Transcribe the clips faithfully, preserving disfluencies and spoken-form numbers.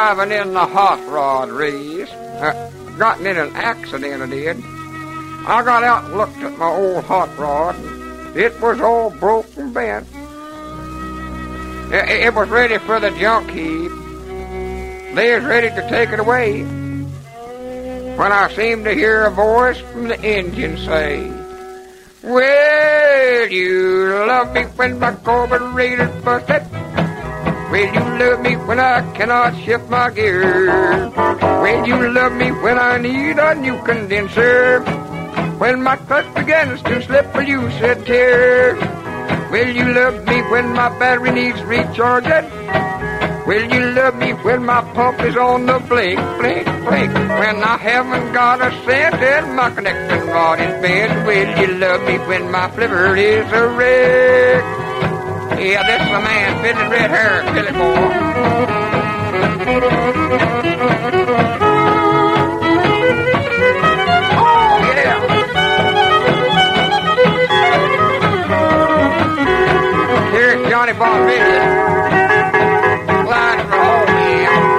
driving in the hot rod race. Uh, got in an accident, I did. I got out and looked at my old hot rod. It was all broken bent. It, it was ready for the junk heap. They was ready to take it away. When I seemed to hear a voice from the engine say, "Will you love me when my carburetor's busted? Will you love me when I cannot shift my gears? Will you love me when I need a new condenser? When my clutch begins to slip, will you shed tears? Will you love me when my battery needs recharging? Will you love me when my pump is on the blink, blink, blink? When I haven't got a cent and my connecting rod is bent? Will you love me when my flipper is a wreck?" Yeah, this is a man, fiddling red hair, Billy Boy. Oh, yeah. Here's Johnny Bonville. Glad for home, yeah.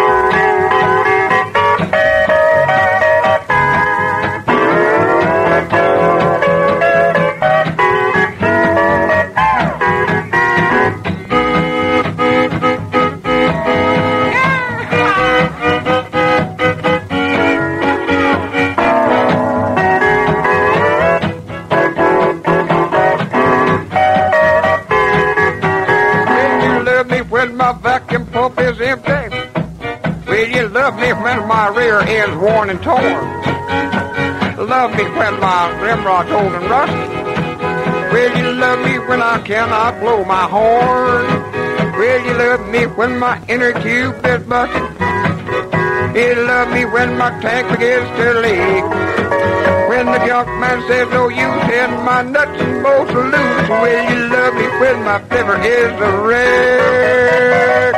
When my rear end's worn and torn, love me when my rimrod's old and rusty. Will you love me when I cannot blow my horn? Will you love me when my inner tube is busted? Will you love me when my tank begins to leak? When the junk man says no use and my nuts and bolts are loose? Will you love me when my flipper is a wreck?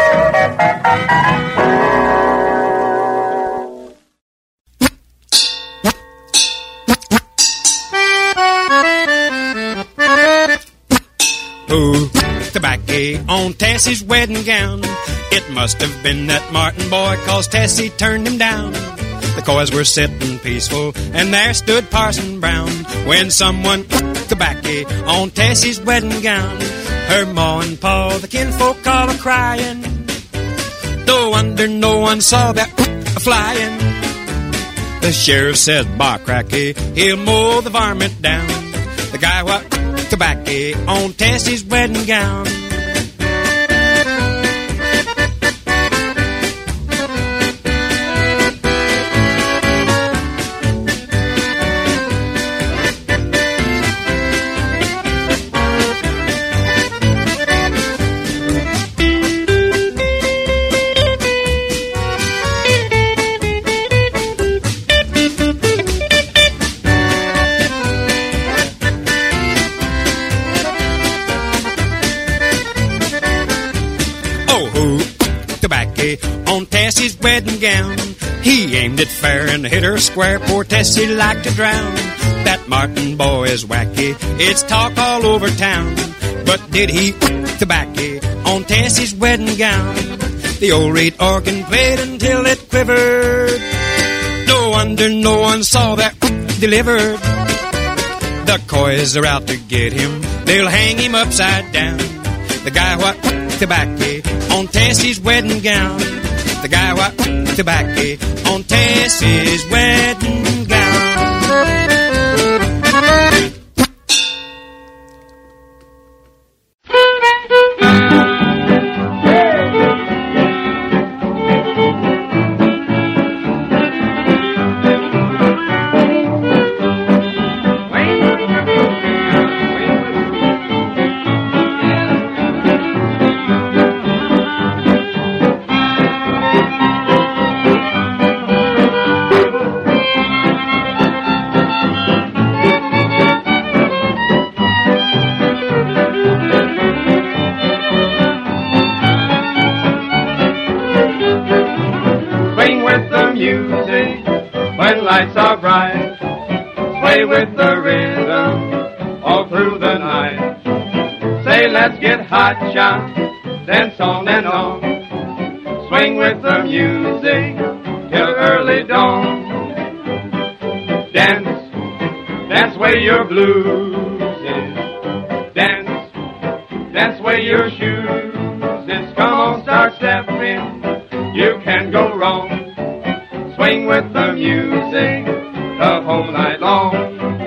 Ooh, tobacco on Tessie's wedding gown. It must have been that Martin boy, 'cause Tessie turned him down. The coys were sitting peaceful, and there stood Parson Brown, when someone tobacco on Tessie's wedding gown. Her ma and pa, the kinfolk all a-crying. No wonder no one saw that a-flying. The sheriff said, "Bah, cracky, he'll mow the varmint down." The guy what tobacco on Tessie's wedding gown. On Tessie's wedding gown, he aimed it fair and hit her square. Poor Tessie liked to drown. That Martin boy is wacky, it's talk all over town. But did he tobacco on Tessie's wedding gown? The old reed organ played until it quivered. No wonder no one saw that delivered. The coys are out to get him, they'll hang him upside down. The guy what tobacco on Tessie's wedding gown. The guy what tobacco on Tessie's wedding gown. Lights are bright, play with the rhythm all through the night. Say let's get hot shot, dance on and on. Swing with the music till early dawn. Dance, dance where your blues is. Dance, dance where your shoes is. Come on, start stepping, you can't go wrong. Swing with the music the whole night long.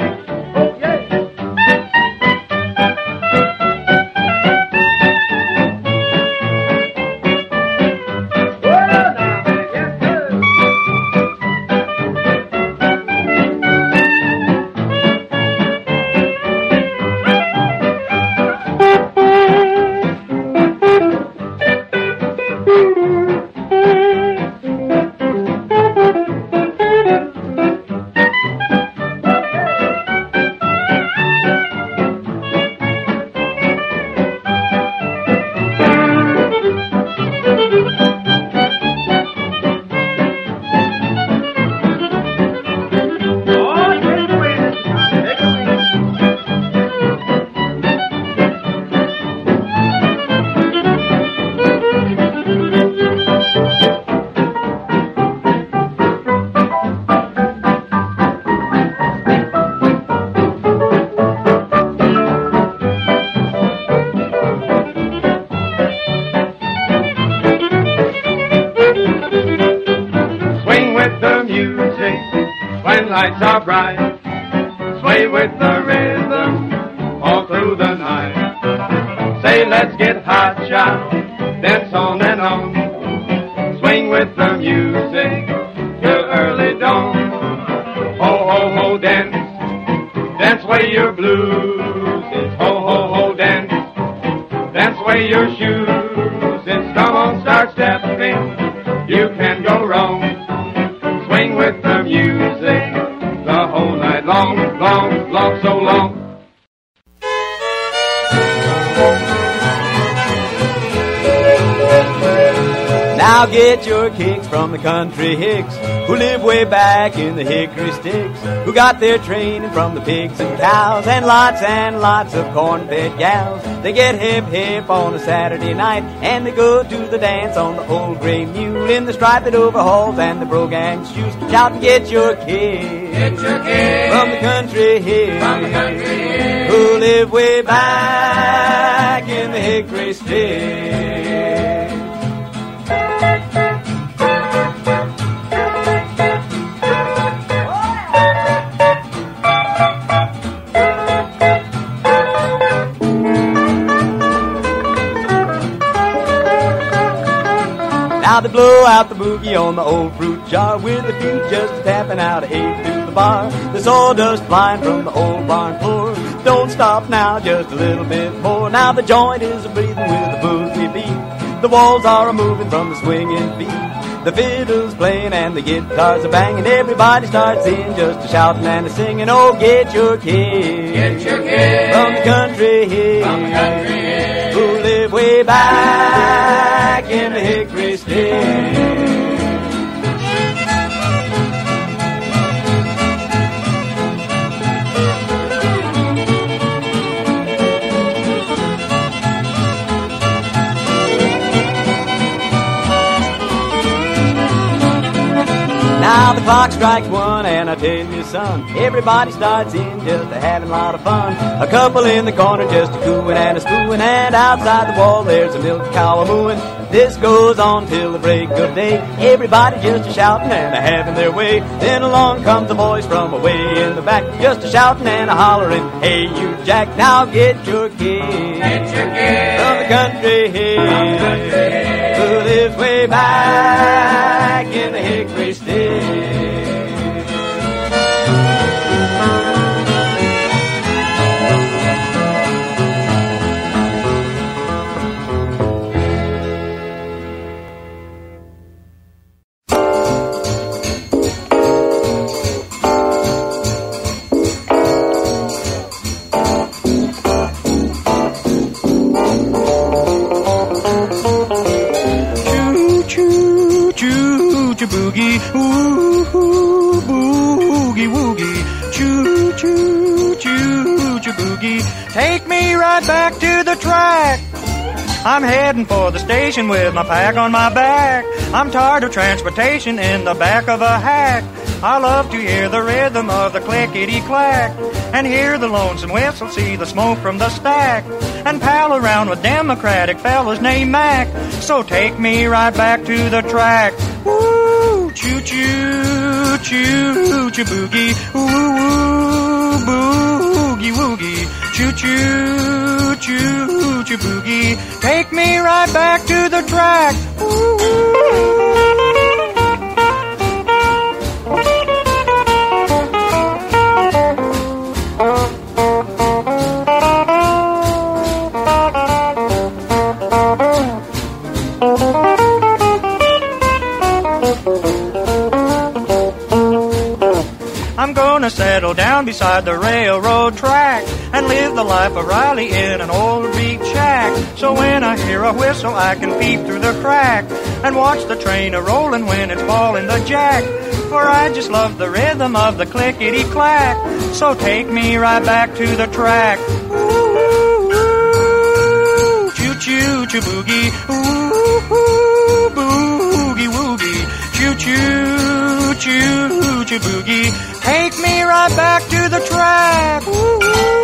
Lights are bright, sway with the rhythm all through the night. Say let's get hot, child, dance on and on. Swing with the music till early dawn. Ho, ho, ho, dance, dance way your blues is. Ho, ho, ho, dance, dance way your shoes is. Come on, start stepping, you can't go wrong. Swing with the music the whole night long, long, long, so long. Now get your kicks from the country hicks who live way back in the hickory sticks, who got their training from the pigs and cows and lots and lots of corn-fed gals. They get hip-hip on a Saturday night and they go to the dance on the old gray mule in the striped overalls and the brogan shoes. Shout and get your kicks, Get your kicks from the country hicks, from the country hicks who live way back in the hickory sticks. Now they blow out the boogie on the old fruit jar with the feet just tapping out a eight through the bar. The sawdust flying from the old barn floor. Don't stop now, just a little bit more. Now the joint is a breathing with the boogie beat. The walls are a moving from the swinging feet. The fiddle's playing and the guitars are banging. Everybody starts in just a shouting and a singing. Oh, get your kids, Get your kicks from the country hicks, from the country hicks who live way back in the hickory sticks. Now the clock strikes one and I tell you son, everybody starts in just a having a lot of fun. A couple in the corner just a cooing and a screwing, and outside the wall there's a milk cow a mooing. This goes on till the break of day, everybody just a shouting and a having their way. Then along comes the boys from away in the back, just a shouting and a hollering, hey you Jack, now get your kids, Get your kicks from the country hicks, who lives way back in the hickory sticks. Boogie, ooh, ooh, boogie, woogie, choo, choo, choo, choo, boogie. Take me right back to the track I'm heading for the station with my pack on my back. I'm tired of transportation in the back of a hack. I love to hear the rhythm of the clickety-clack and hear the lonesome whistle, see the smoke from the stack, and pal around with Democratic fellas named Mac. So take me right back to the track. Woo, choo-choo, choo-choo-boogie, woo-woo, boogie, woogie, choo-choo, choo-choo-boogie. Take me right back to the track. Woo-woo. I'm gonna settle down beside the railroad track and live the life of Riley in an old beat shack. So when I hear a whistle, I can peep through the crack and watch the train a-rollin' when it's ballin' the jack. For I just love the rhythm of the clickety-clack. So take me right back to the track. Ooh, choo-choo-choo-boogie, ooh, boogie-woogie, choo-choo, choo-choo-boogie. Take me right back to the track. Ooh.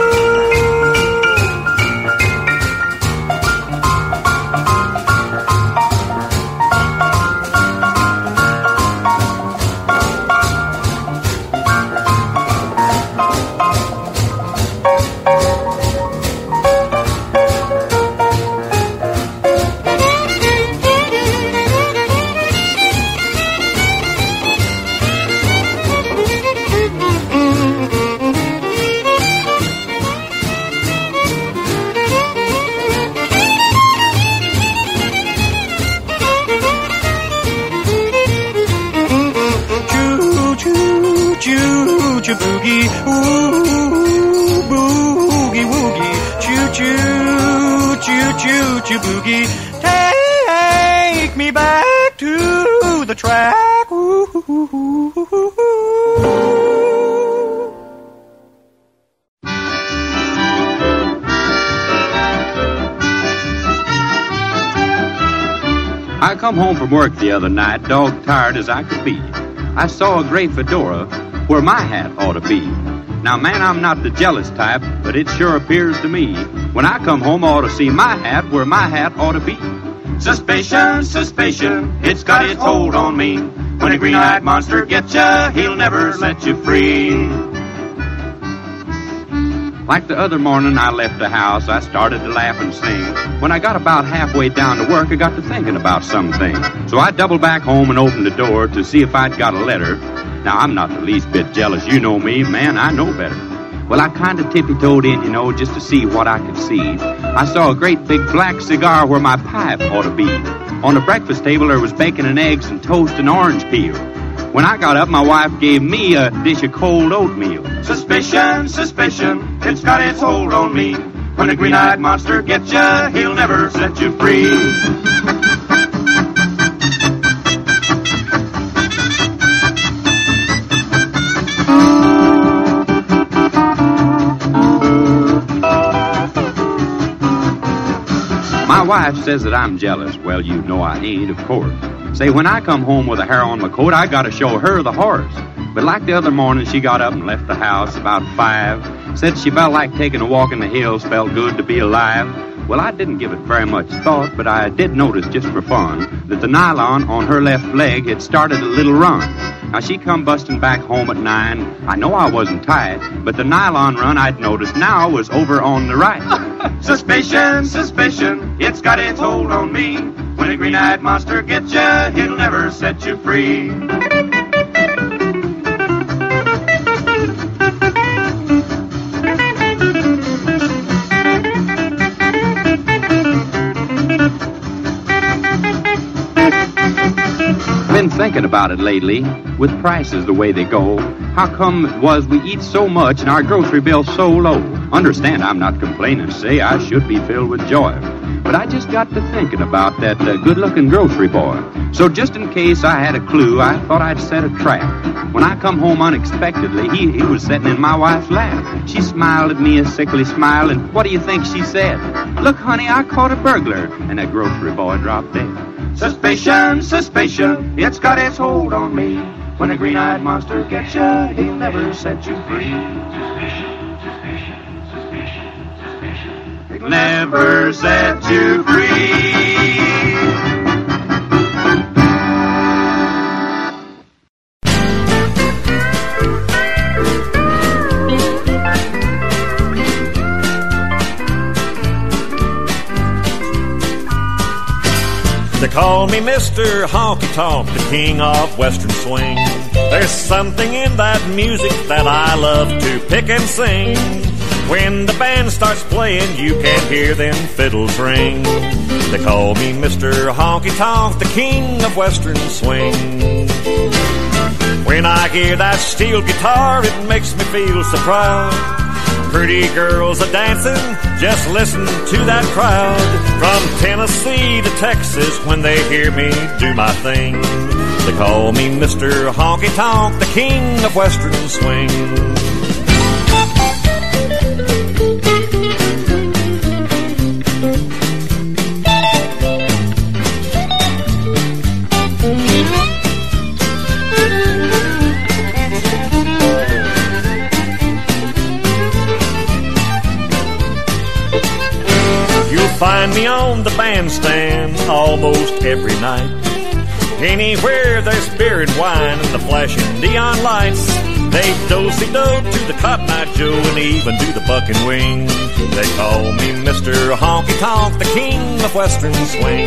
Choo-choo-boogie, ooh, boogie-woogie, choo-choo, choo-choo-choo-boogie. Take me back to the track. Ooh. I come home from work the other night, dog tired as I could be. I saw a gray fedora where my hat ought to be. Now, man, I'm not the jealous type, but it sure appears to me when I come home I ought to see my hat where my hat ought to be. Suspicion, suspicion, it's got its hold on me. When a green-eyed monster gets ya, he'll never set you free. Like the other morning I left the house, I started to laugh and sing. When I got about halfway down to work, I got to thinking about something. So I doubled back home and opened the door to see if I'd got a letter. Now, I'm not the least bit jealous. You know me, man, I know better. Well, I kind of tippy-toed in, you know, just to see what I could see. I saw a great big black cigar where my pipe ought to be. On the breakfast table, there was bacon and eggs and toast and orange peel. When I got up, my wife gave me a dish of cold oatmeal. Suspicion, suspicion, it's got its hold on me. When a green-eyed monster gets ya, he'll never set you free. My wife says that I'm jealous. Well, you know I ain't, of course. Say, when I come home with a hair on my coat, I gotta show her the horse. But like the other morning, she got up and left the house about five. Said she felt like taking a walk in the hills, felt good to be alive. Well, I didn't give it very much thought, but I did notice just for fun that the nylon on her left leg had started a little run. Now, she come busting back home at nine. I know I wasn't tight, but the nylon run I'd noticed now was over on the right. Suspicion, suspicion, it's got its hold on me. When a green-eyed monster gets ya, he'll never set you free. Been thinking about it lately, with prices the way they go. How come it was we eat so much and our grocery bill's so low? Understand, I'm not complaining. Say, I should be filled with joy. But I just got to thinking about that uh, good-looking grocery boy. So just in case I had a clue, I thought I'd set a trap. When I come home unexpectedly, he, he was sitting in my wife's lap. She smiled at me a sickly smile, and what do you think she said? Look, honey, I caught a burglar. And that grocery boy dropped dead. Suspicion, suspicion, it's got its hold on me. When a green-eyed monster gets you, he'll never set you free. He'll never set you free. They call me Mister Honky Tonk, the king of Western swing. There's something in that music that I love to pick and sing. When the band starts playing, you can hear them fiddles ring. They call me Mister Honky Tonk, the king of Western swing. When I hear that steel guitar, it makes me feel so proud. Pretty girls are dancing, just listen to that crowd. From Tennessee to Texas, when they hear me do my thing, they call me Mister Honky Tonk, the king of Western swing. Find me on the bandstand almost every night. Anywhere there's beer and wine and the flashing neon lights, they do-si-do to the Cotton Eye Joe and even do the buck and wing. They call me Mister Honky Tonk, the king of Western swing.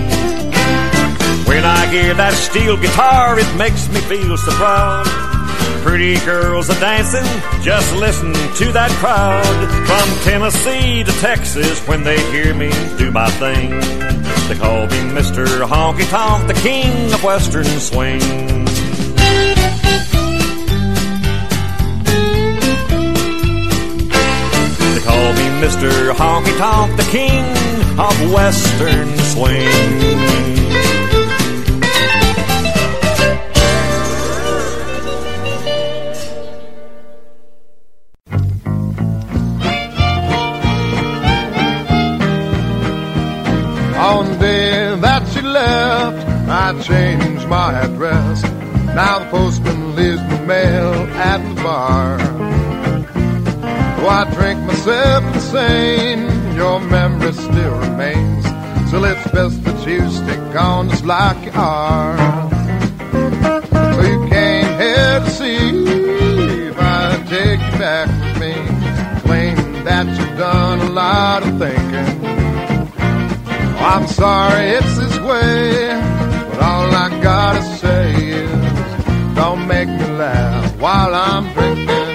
When I hear that steel guitar, it makes me feel so proud. Pretty girls are dancing, just listen to that crowd. From Tennessee to Texas, when they hear me do my thing, they call me Mister Honky Tonk, the king of Western swing. They call me Mister Honky Tonk, the king of Western swing. On the day that she left, I changed my address. Now the postman leaves me mail at the bar. Though I drink myself insane, your memory still remains. So it's best that you stick on just like you are. So you came here to see if I'd take you back with me. Claim that you've done a lot of thinking. I'm sorry it's this way, but all I gotta say is don't make me laugh while I'm drinking.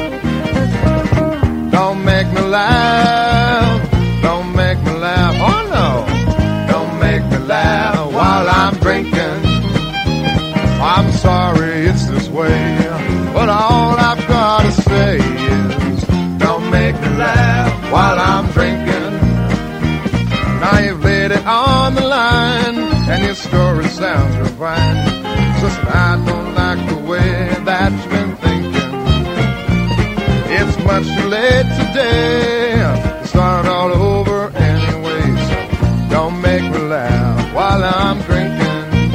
Don't make me laugh, don't make me laugh, oh no. Don't make me laugh while I'm drinking. I'm sorry it's this way, but all I've gotta say is don't make me laugh while I'm drinking. Now you've laid it on the line, and your story sounds real fine. Listen, I don't like the way that you've been thinking. It's much too late today to start all over anyway. So don't make me laugh while I'm drinking.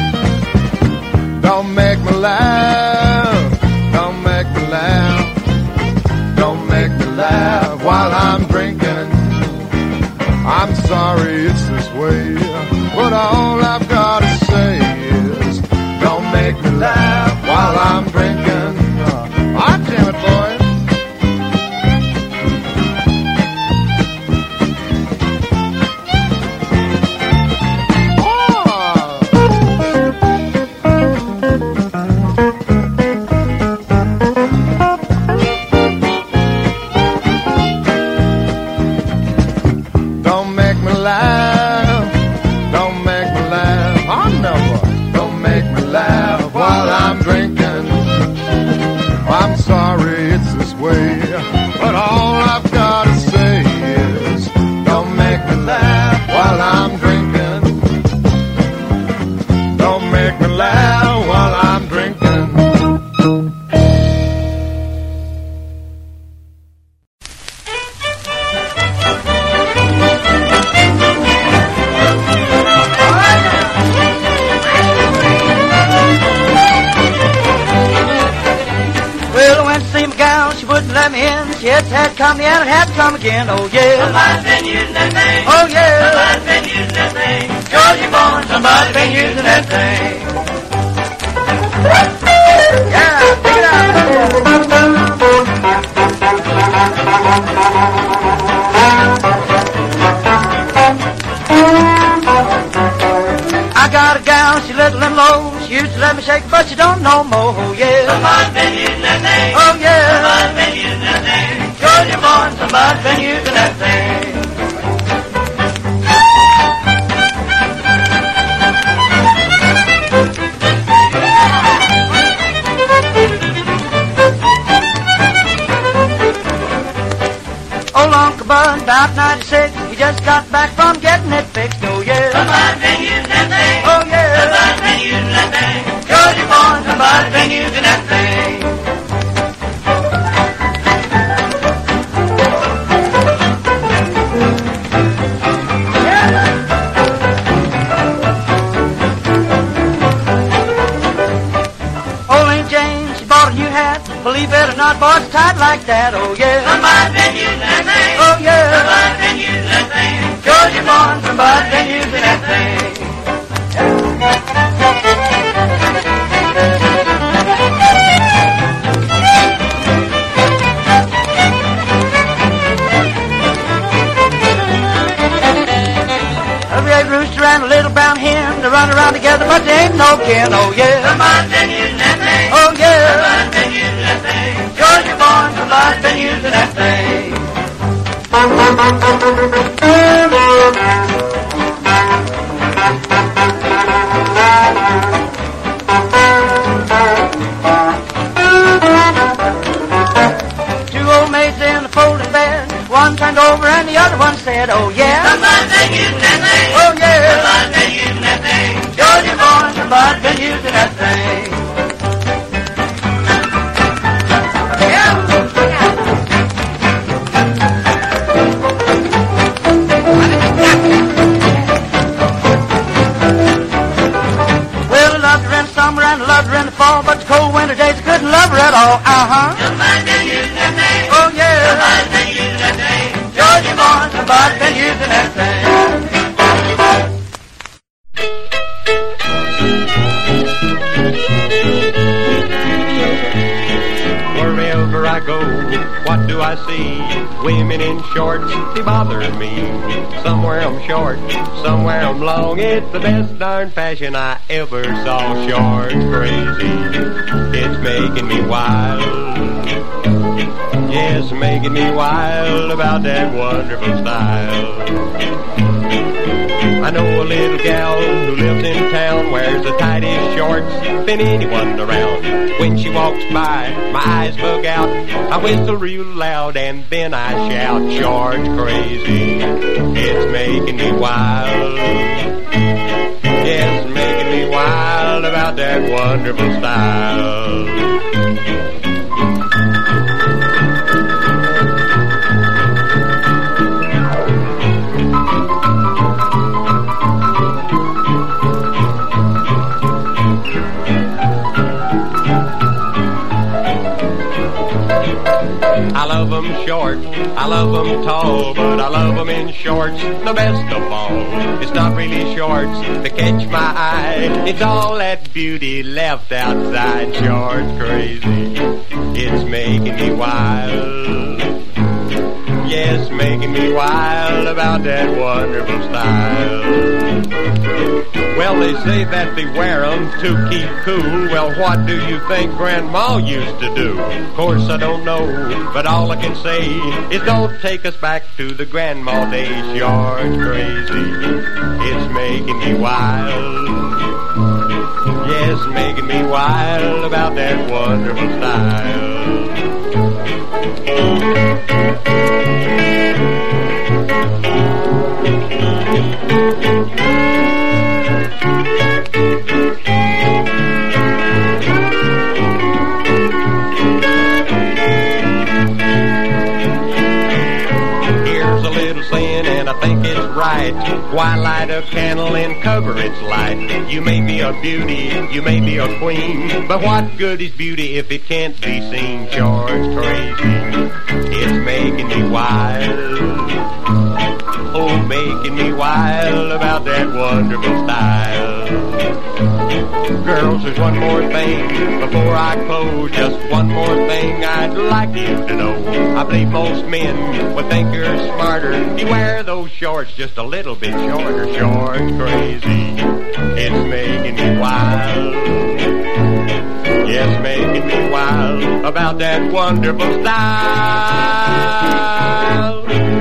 Don't make me laugh, don't make me laugh. Don't make me laugh while I'm drinking. I'm sorry it's this way, but all I've got to say is don't make me laugh while I'm drinking. Uh, I jam it, boys. But all I've got to say is don't make me laugh while I'm drinking. Well, I went to see my gal, she wouldn't let me in. She had to have company and it had to come again, oh yeah. Somebody's been using that thing. Oh yeah. Somebody's been using that thing. Georgia born, somebody's been using that thing. Yeah, pick it up. I got a gal, she little and low. She used to let me shake, but she don't know more, oh yeah. Somebody's been using that thing. Oh yeah. Somebody's been using that thing. Georgia born, somebody's been using that thing. Old Uncle Bud, about ninety-six, he just got back from getting it fixed, oh yeah. Somebody's been using that thing. Oh yeah. Somebody's been using that thing. Georgia born, somebody's been using that thing. Old Aunt Jane, she bought a new hat. Believe it or not, boy, it's tied like that, oh yeah. Somebody's been using that thing. Oh yeah. Somebody's been using that thing. Georgia born, somebody's been using that thing. A red rooster and a little brown hen, they run around together, but they ain't no kin, oh yeah. Somebody's been using that thing. Oh yeah. Somebody's been using that thing. Georgia born, somebody's been using that thing. Two old maids in a folding bed, one turned over and the other one said, oh yeah. Somebody's been using that thing. Oh yeah. Somebody's been using that thing. Georgia born, somebody's been using that thing. Well, I loved her in the summer and I loved her in the fall, but the cold winter days I couldn't love her at all. Uh-huh. Somebody's been using that thing. Oh yeah. Somebody's been using that thing. Georgia born, somebody's been using that thing. Wherever I go, what do I see? Women in shorts, they bother me. Somewhere I'm short, somewhere I'm long. It's the best darn fashion I ever saw. Short crazy, it's making me wild. Yes, making me wild about that wonderful style. I know a little gal who lives in town, wears the tightest shorts than anyone around. When she walks by, my eyes bug out. I whistle real loud and then I shout, short crazy, it's making me wild. Yes, making me wild about that wonderful style. I love 'em short, I love 'em tall, but I love 'em in shorts the best of all. It's not really shorts that catch my eye, it's all that beauty left outside. Short crazy, it's making me wild. Yes, making me wild about that wonderful style. Well, they say that they wear 'em to keep cool. Well, what do you think Grandma used to do? Of course, I don't know, but all I can say is don't take us back to the grandma days. Short crazy, it's making me wild. Yes, making me wild about that wonderful style. night. Why light a candle and cover its light? You may be a beauty, you may be a queen, but what good is beauty if it can't be seen? Sure, it's crazy. It's making me wild. Oh, making me wild about that wonderful style. Girls, there's one more thing before I close. Just one more thing I'd like you to know. I believe most men would think you're smarter. You wear those shorts just a little bit shorter. Sure, it's crazy. It's making me wild. Yes, making me wild about that wonderful style.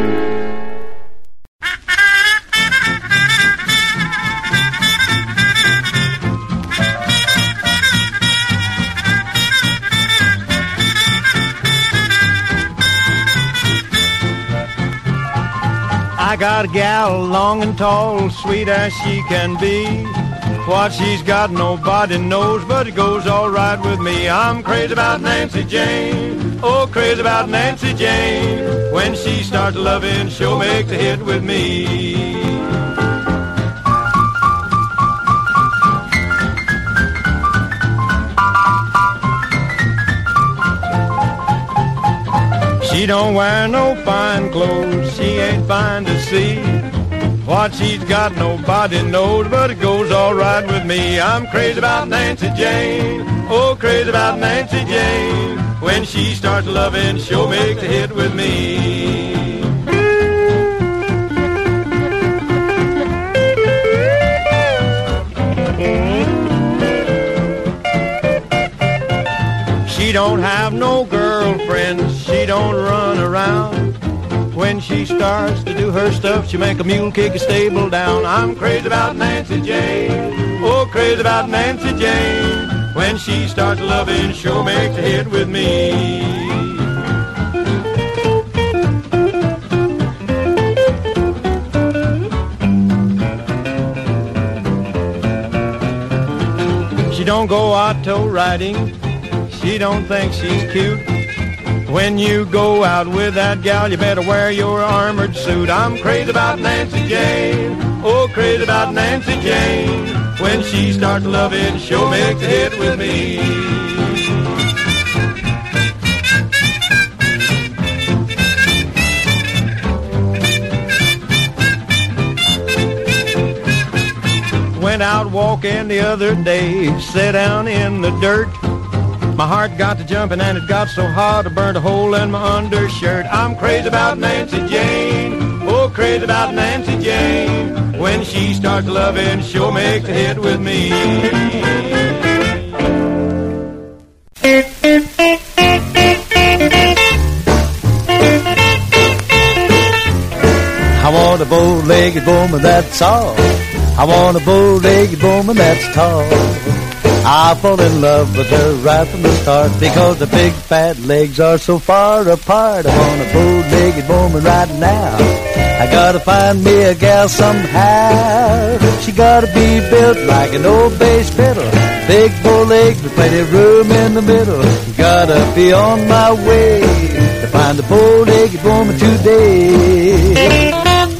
I got a gal long and tall, sweet as she can be. What she's got nobody knows, but it goes all right with me. I'm crazy about Nancy Jane, oh crazy about Nancy Jane. When she starts loving, she'll make the hit with me. She don't wear no fine clothes, she ain't fine to see. What she's got nobody knows, but it goes all right with me. I'm crazy about Nancy Jane, oh crazy about Nancy Jane. When she starts loving, she'll make the hit with me. She don't have no girlfriends, she don't run around. When she starts to do her stuff, she make a mule kick a stable down. I'm crazy about Nancy Jane, oh crazy about Nancy Jane. When she starts loving, she'll make the hit with me. She don't go auto riding, she don't think she's cute. When you go out with that gal, you better wear your armored suit. I'm crazy about Nancy Jane, oh crazy about Nancy Jane. When she starts loving, she'll make the hit with me. Went out walking the other day, sat down in the dirt. My heart got to jumping and it got so hot I burned a hole in my undershirt. I'm crazy about Nancy Jane, oh crazy about Nancy Jane. When she starts loving, she'll make the hit with me. I want a bow-legged woman that's tall. I want a bow-legged woman that's tall. I fall in love with her right from the start because the big fat legs are so far apart. I want a bow-legged woman right now. I gotta find me a gal somehow. She gotta be built like an old bass pedal, big bow legs with plenty of room in the middle. Gotta be on my way to find a bow-legged woman today.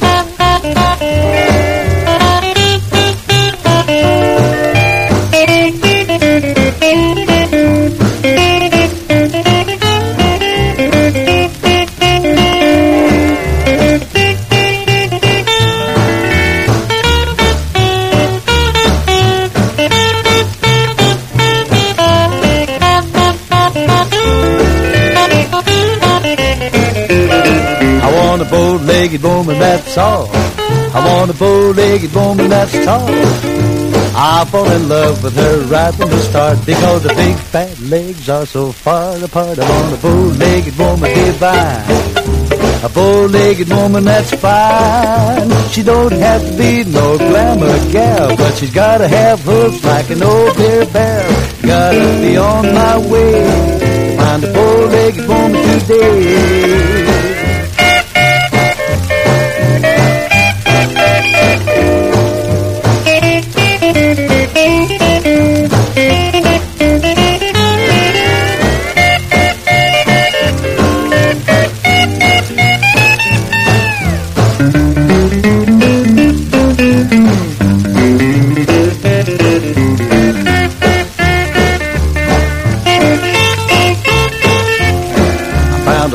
Bow-legged woman, that's all. I want a bow-legged woman that's tall. I fall in love with her right from the start because the big fat legs are so far apart. I want a bow-legged woman divine, a bow-legged woman that's fine. She don't have to be no glamour gal, but she's gotta have hooves like an old beer barrel. Gotta be on my way to find a bow-legged woman today.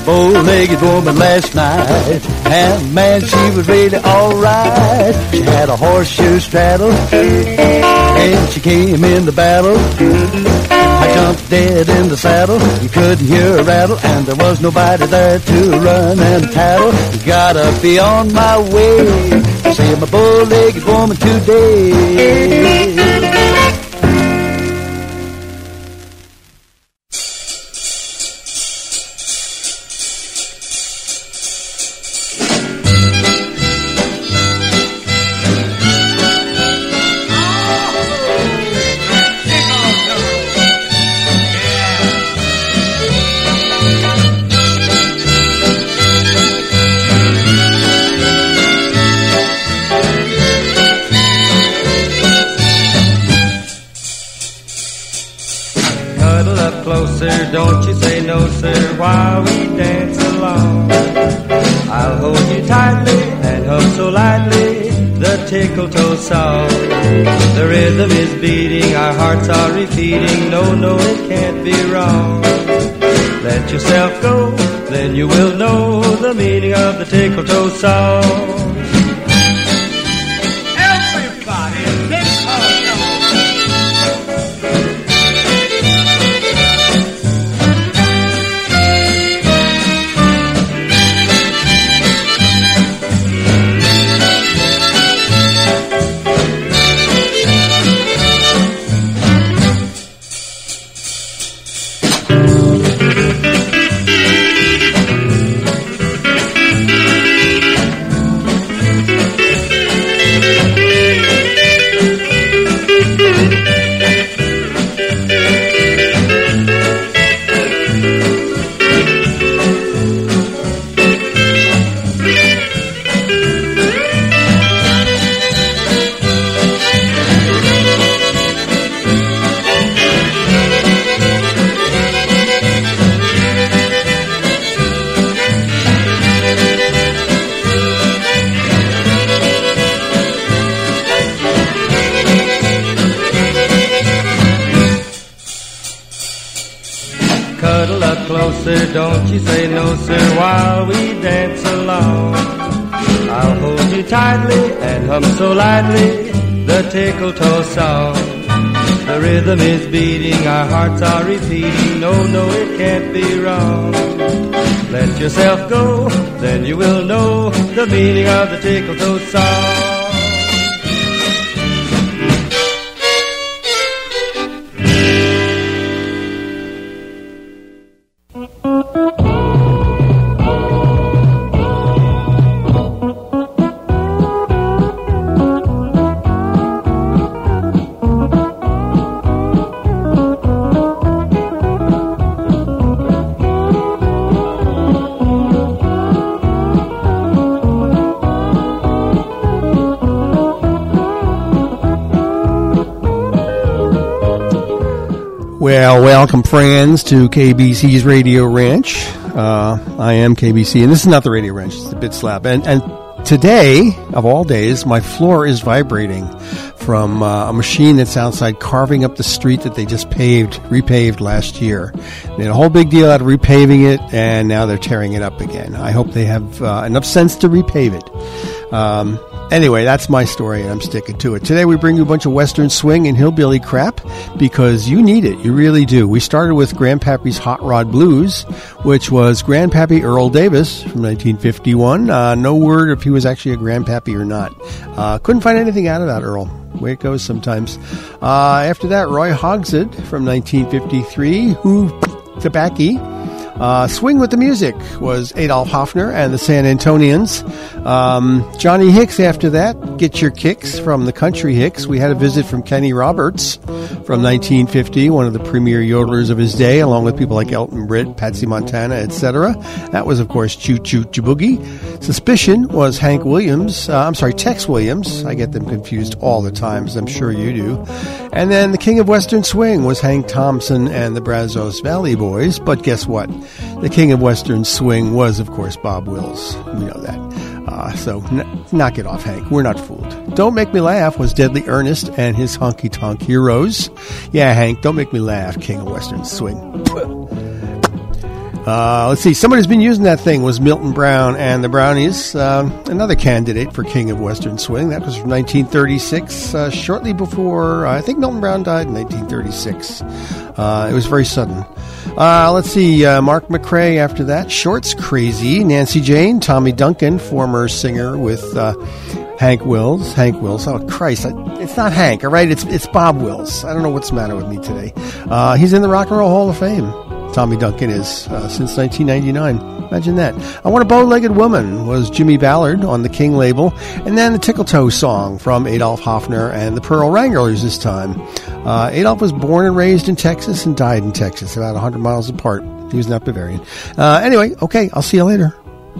bow-legged woman last night, and man, she was really alright. She had a horseshoe straddle, and she came in the battle. I jumped dead in the saddle, you couldn't hear a rattle, and there was nobody there to run and tattle. Gotta be on my way, say I'm a bow-legged woman today. Don't you say no, sir, while we dance along. I'll hold you tightly and hum so lightly the tickle-toe song. The rhythm is beating, our hearts are repeating, no, no, it can't be wrong. Let yourself go, then you will know the meaning of the tickle-toe song. Don't you say no, sir, while we dance along. I'll hold you tightly and hum so lightly the tickle-toe song. The rhythm is beating, our hearts are repeating, no, no, it can't be wrong. Let yourself go, then you will know the meaning of the tickle-toe song. Well, welcome, friends, to K B C's Radio Ranch. Uh, I am K B C, and this is not the Radio Ranch, it's the Bit Slap. And, and today, of all days, my floor is vibrating from uh, a machine that's outside carving up the street that they just paved, repaved last year. They had a whole big deal out of repaving it, and now they're tearing it up again. I hope they have uh, enough sense to repave it. Um, anyway, that's my story, and I'm sticking to it. Today we bring you a bunch of Western swing and hillbilly crap because you need it. You really do. We started with Grandpappy's Hot Rod Blues, which was Grandpappy Earl Davis from nineteen fifty-one. Uh, no word if he was actually a Grandpappy or not. Uh, couldn't find anything out of that, Earl. Way it goes sometimes. Uh, after that, Roy Hogsett from nineteen fifty-three, Who Tobacco. Uh, Swing with the Music was Adolf Hoffner and the San Antonians. Um, Johnny Hicks after that, Get Your Kicks from the Country Hicks. We had a visit from Kenny Roberts from nineteen fifty, one of the premier yodelers of his day, along with people like Elton Britt, Patsy Montana, et cetera. That was, of course, Choo Choo Jaboogie. Suspicion was Hank Williams. Uh, I'm sorry, Tex Williams. I get them confused all the time, as I'm sure you do. And then the King of Western Swing was Hank Thompson and the Brazos Valley Boys. But guess what? The King of Western Swing was, of course, Bob Wills. We know that. Uh, so n- knock it off, Hank. We're not fooled. Don't Make Me Laugh was Deadly Ernest and his Honky Tonk Heroes. Yeah, Hank, don't make me laugh, King of Western Swing. Uh, let's see. Somebody who's been using that thing was Milton Brown and the Brownies, uh, another candidate for King of Western Swing. That was from nineteen thirty-six, uh, shortly before, uh, I think Milton Brown died in nineteen thirty-six. Uh, it was very sudden. Uh, let's see. Uh, Mark McRae after that. Shorts Crazy. Nancy Jane. Tommy Duncan, former singer with uh, Hank Wills. Hank Wills. Oh, Christ. I, it's not Hank, all right? It's, it's Bob Wills. I don't know what's the matter with me today. Uh, he's in the Rock and Roll Hall of Fame. Tommy Duncan is, uh, since nineteen ninety-nine. Imagine that. I Want a Bow-Legged Woman was Jimmy Ballard on the King label. And then the Tickle Toe Song from Adolf Hoffner and the Pearl Wranglers this time. Uh, Adolf was born and raised in Texas and died in Texas, about one hundred miles apart. He was not Bavarian. Uh, anyway, okay, I'll see you later.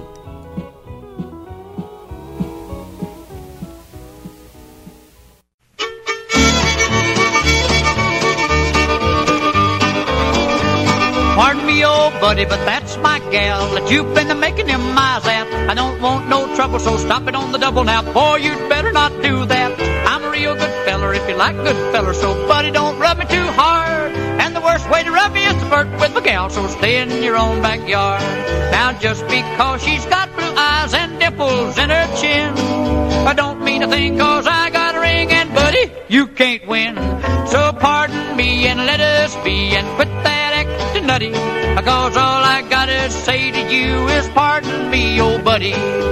Pardon me, old buddy, but that's my gal that you've been making them eyes at. I don't want no trouble, so stop it on the double now. Boy, you'd better not do that. I'm a real good feller if you like good fellers, so buddy, don't rub me too hard. And the worst way to rub me is to flirt with my gal, so stay in your own backyard. Now just because she's got blue eyes and dimples in her chin, I don't mean a thing cause I got a ring, and buddy, you can't win. So pardon me and let us be and quit that acting nutty, cause all I gotta say to you is pardon me, old buddy.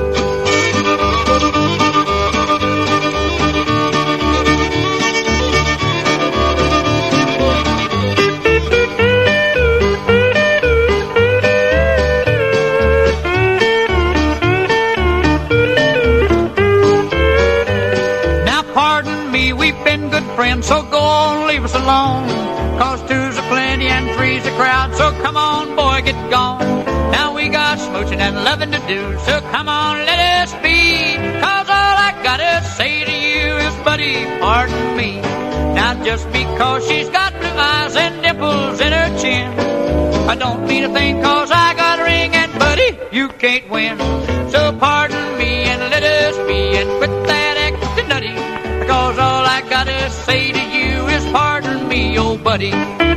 Friends, so go on, leave us alone, cause two's a plenty and three's a crowd, so come on, boy, get gone. Now we got smooching and loving to do, so come on, let us be, cause all I gotta say to you is, buddy, pardon me. Now just because she's got blue eyes and dimples in her chin, I don't mean a thing cause I got a ring, and buddy, you can't win. So pardon me and let us be and quit that acting nutty, cause all I gotta say to you is pardon me, old buddy.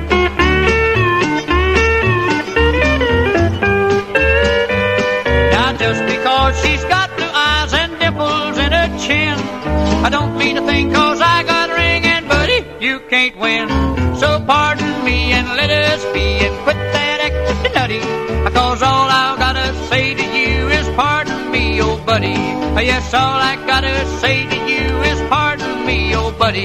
Now just because she's got blue eyes and dimples in her chin, I don't mean a thing cause I got a ring, and buddy, you can't win. So pardon me and let us be and quit that acting nutty, cause all I gotta say to you is pardon me, old buddy. Yes, all I gotta say to you is pardon me, old buddy.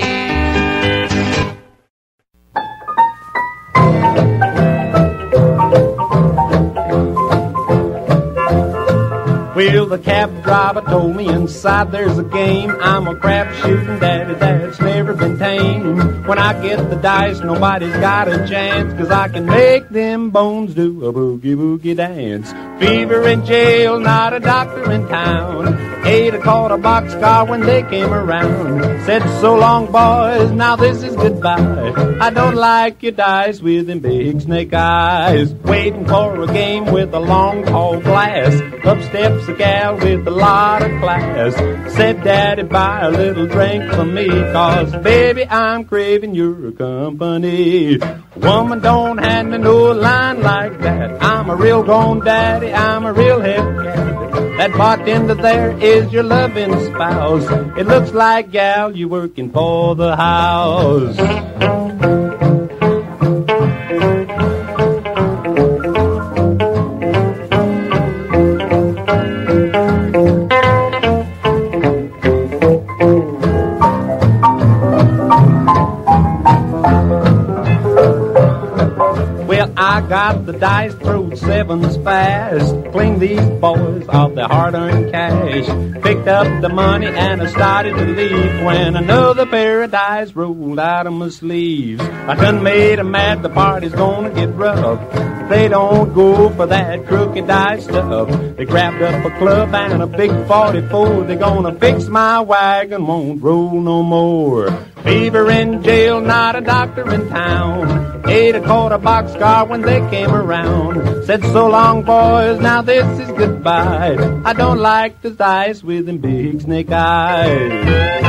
Well, the cab driver told me inside there's a game. I'm a crap shooting daddy that's never been tamed. When I get the dice, nobody's got a chance, cause I can make them bones do a boogie-boogie dance. Fever in jail, not a doctor in town. Ada caught a boxcar when they came around. Said, so long, boys, now this is goodbye. I don't like your dice with them big snake eyes. Waiting for a game with a long, tall glass. Up steps a gal with a lot of class. Said, Daddy, buy a little drink for me, cause, baby, I'm craving your company. Woman, don't hand me no line like that. I'm a real grown daddy, I'm a real head cat. That bartender there is your loving spouse. It looks like, gal, you working for the house. I got the dice, throwed sevens fast, cleaned these boys of their hard-earned cash, picked up the money and I started to leave when another pair of dice rolled out of my sleeves. I done made 'em mad, the party's gonna get rough. If they don't go for that crooked dice stuff, they grabbed up a club and a big forty-four. They're gonna fix my wagon, won't roll no more. Fever in jail, not a doctor in town. Ada caught a boxcar when they came around. Said, so long, boys, now this is goodbye. I don't like the dice with them big snake eyes.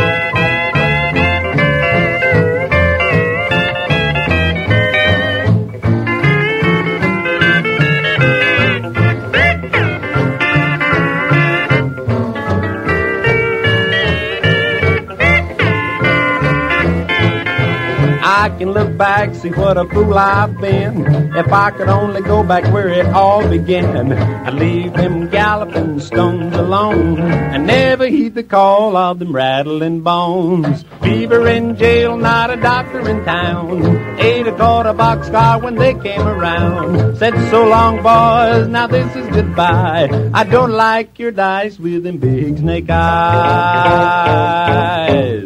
back, see what a fool I've been. If I could only go back where it all began, I'd leave them galloping stones alone and never heed the call of them rattling bones. Fever in jail, not a doctor in town. Ate a quarter boxcar when they came around. Said so long, boys, now this is goodbye. I don't like your dice with them big snake eyes.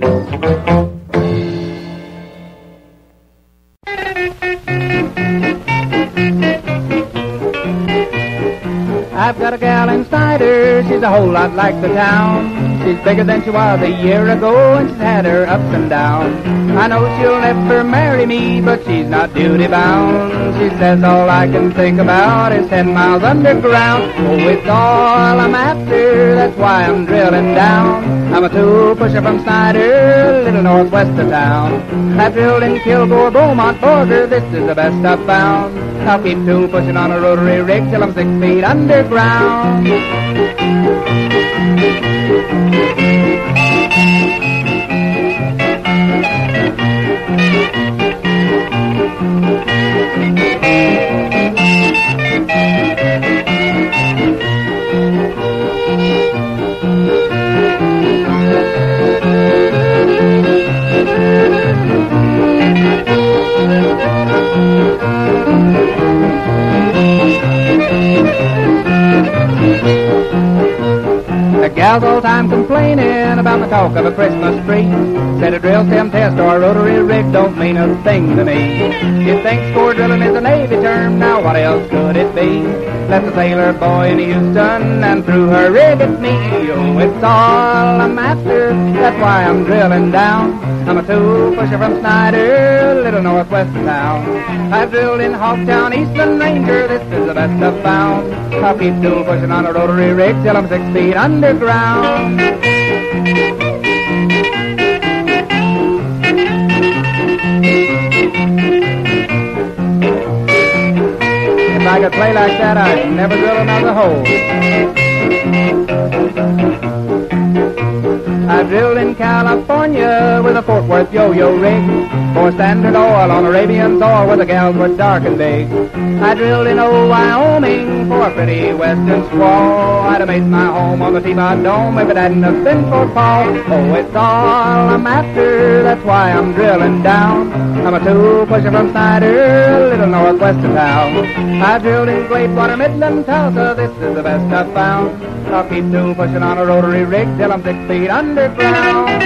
I've got a gal in Snyder, she's a whole lot like the town. She's bigger than she was a year ago, and she's had her ups and downs. I know she'll never marry me, but she's not duty bound. She says all I can think about is ten miles underground. Oh, it's all I'm after, that's why I'm drilling down. I'm a tool pusher from Snyder, a little northwest of town. I've drilled in Kilgore, Beaumont border, this is the best I've found. I'll keep tool pushing on a rotary rig till I'm six feet underground. The gal's all time complaining about the talk of a Christmas tree. Said a drill stem test or a rotary rig don't mean a thing to me. You think score drilling is a Navy term, now what else could it be? Left a sailor boy in Houston and threw her rig at me. Oh, it's all I'm after, that's why I'm drilling down. I'm a tool pusher from Snyder, a little northwest of town. I've drilled in Hogtown, Eastern Ranger, this is the best I've found. I'll keep tool pushing on a rotary rig till I'm six feet underground. If I could play like that, I'd never drill another hole. I drilled in California with a Fort Worth yo-yo rig. For Standard Oil on Arabian soil where the gals were dark and big. I drilled in old Wyoming for a pretty western squaw. I'd have made my home on the Teapot Dome if it hadn't have been for Paul. Oh, it's all I'm after, that's why I'm drilling down. I'm a tool pusher from Snyder, a little northwest of town. I drilled in Gladewater, Midland, Tulsa, this is the best I've found. I'll keep tool pushing on a rotary rig till I'm six feet underground.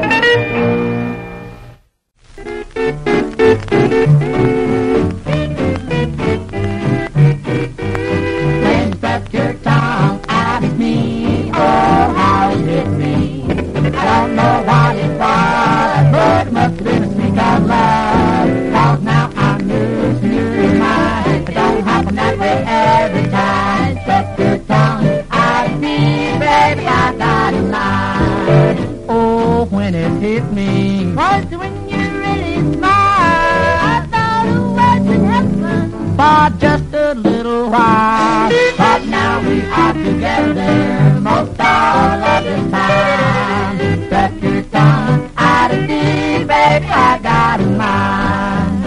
Just a little while, but now we are together most all of the time. Set your tongue out of me, baby, I got a mind.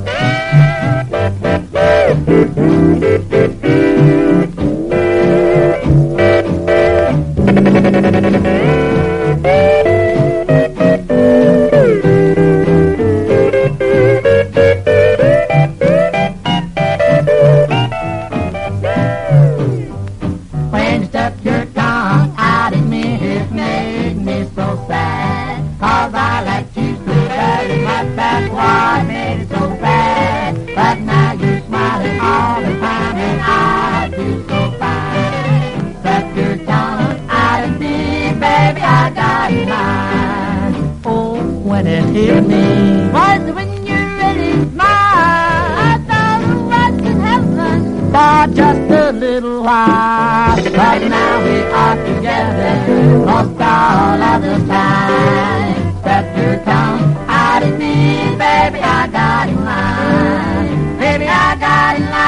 Hear me, boys, when you're ready, smile. I thought it was in heaven for just a little while, but now we are together most all of the time. Set your tongue out of me, baby, I got in line. Baby, I got in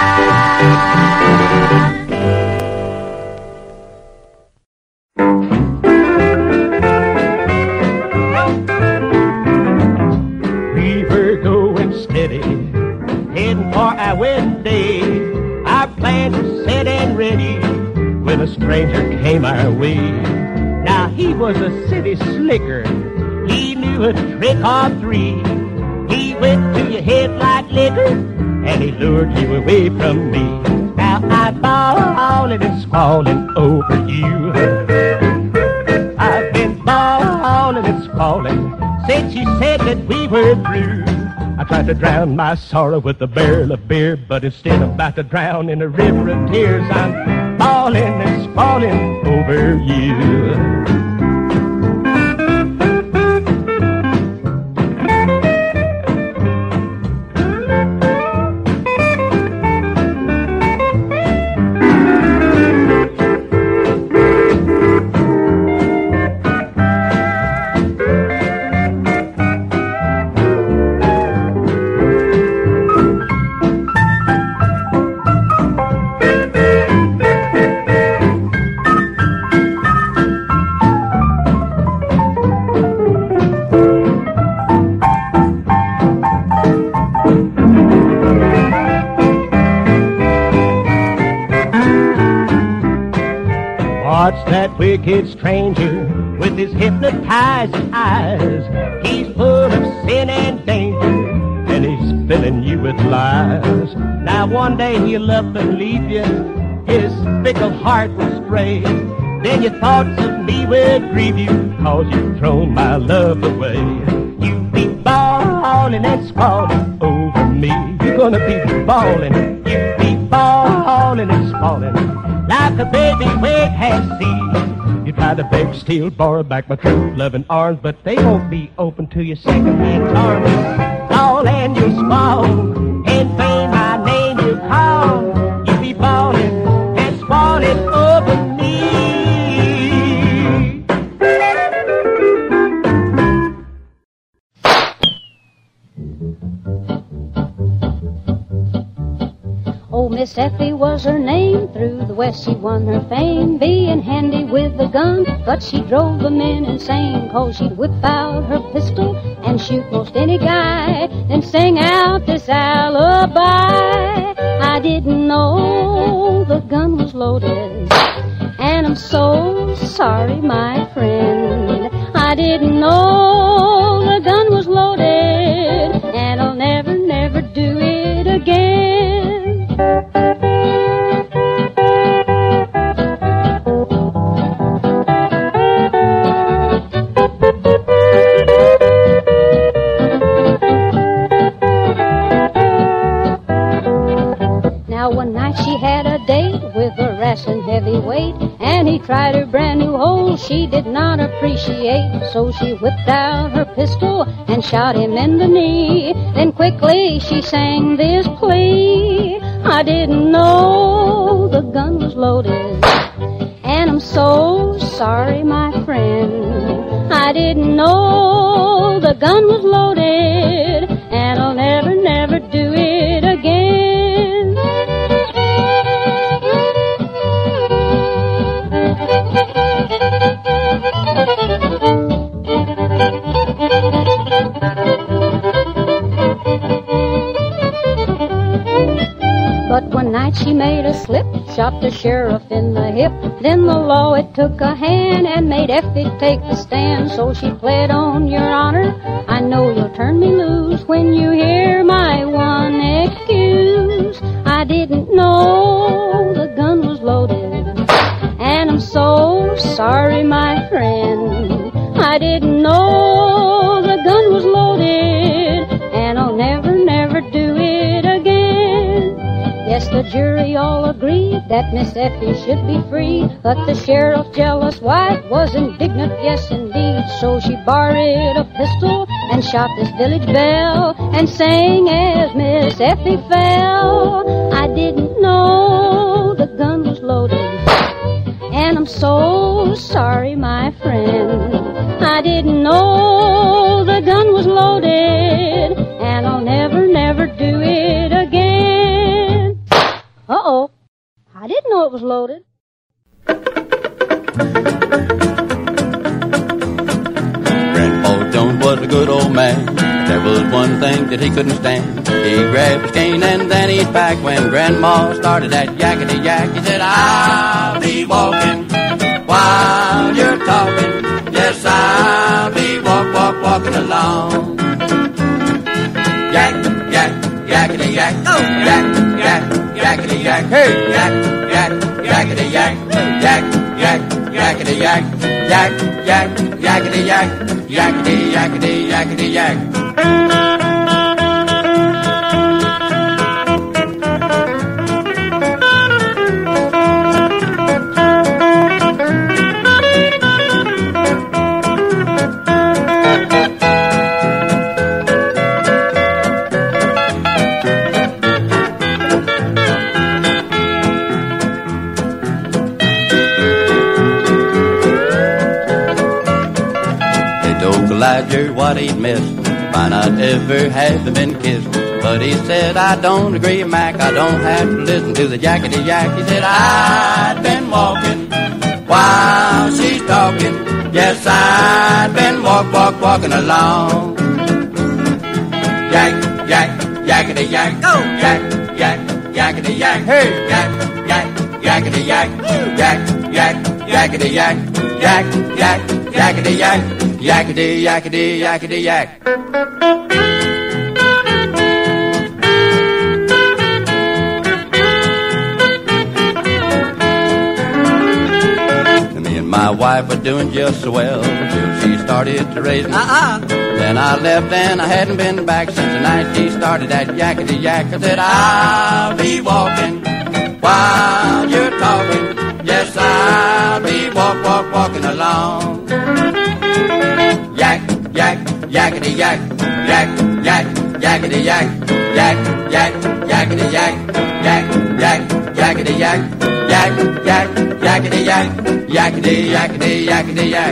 heading for our wedding day. Our plans were set and ready when a stranger came our way. Now he was a city slicker. He knew a trick or three. He went to your head like liquor, and he lured you away from me. Now I'm bawling and squalling over you. I've been bawling and squalling since you said that we were through. I tried to drown my sorrow with a barrel of beer, but instead I'm about to drown in a river of tears. I'm bawling and squalling over you. Wicked stranger with his hypnotizing eyes. He's full of sin and danger, and he's filling you with lies. Now one day he'll up and leave you, his fickle heart will stray. Then your thoughts of me will grieve you, cause you've thrown my love away. You'll be bawling and squalling over me. You're gonna be bawling, you'll be bawling and squalling like a baby wig has seed. You try to beg, steal, borrow back my true loving arms, but they won't be open to your second-hand charms. All and you squall, and fame my name you call. You be bawling and squalling over me. Oh, Miss Effie was her name. Through the West she won her fame, being handy with the gun. But she drove the men insane, cause she'd whip out her pistol and shoot most any guy, then sing out this alibi. I didn't know the gun was loaded, and I'm so sorry, my friend. I didn't know the gun was loaded, and I'll never, never do it again. Now one night she had a date with a rasslin' heavyweight, and he tried her brand new hole she did not appreciate. So she whipped out her pistol and shot him in the knee. Then quickly she sang this plea: I didn't know the gun was loaded, and I'm so sorry, my friend. I didn't know the gun was loaded, and I'll never, never do it again. But one night she made a slip, shot the sheriff in the hip. Then the law, it took a hand and made Effie take the stand. So she pled on, Your Honor, I know you'll turn me loose when you hear my one excuse. I didn't know the gun was loaded, and I'm so sorry, my friend. I didn't know the gun was loaded, and I'll never, never do it again. Yes, the jury all agreed that Miss Effie should be free, but the sheriff's jealous wife was indignant, yes indeed. So she borrowed a pistol and shot this village belle, and sang as Miss Effie fell: I didn't know the gun was loaded, and I'm so sorry, my friend. I didn't know the gun was loaded, and I'll never, never do it again. Uh-oh, I didn't know it was loaded. Grandpa Jones was a good old man. There There was one thing that he couldn't stand. He grabbed his cane and then he'd pack. When Grandma started that yakety yak, he said, I'll be walking while you're talking. Yes, I'll be walk, walk, walking along. Yak, yak, yakety yak, oh, yak, yak, yakety yak, hey, yak, yak, yakety yak, yak, yak, yakety yak, yak, yak, yakety yak, yakety, yakety, yakety yak. Elijah what he'd missed by not ever having been kissed. But he said, I don't agree, Mac, I don't have to listen to the yakety yak. He said, I'd been walking while she's talking. Yes, I'd been walk, walk, walking along. Yak, yak, yakety yak, oh, yak, yak, yakety yak, hey, yak, yak, yakety yak, yak, yak, yakety yak, yak, yak, yakety yak. Yakety, yakety, yakety, yak. And me and my wife were doing just so well till she started to raise me. Uh-uh. Then I left and I hadn't been back since the night she started that yakety yak. I said, I'll be walking while you're talking. Yes, I'll be walk, walk, walking along. Yak, yak, yakety yak, yak, yak, yakety yak, yak, yak, yakety yak, yak, yak, yakety yak, yak, yak, yakety yak, yakety, yakety, yakety yak.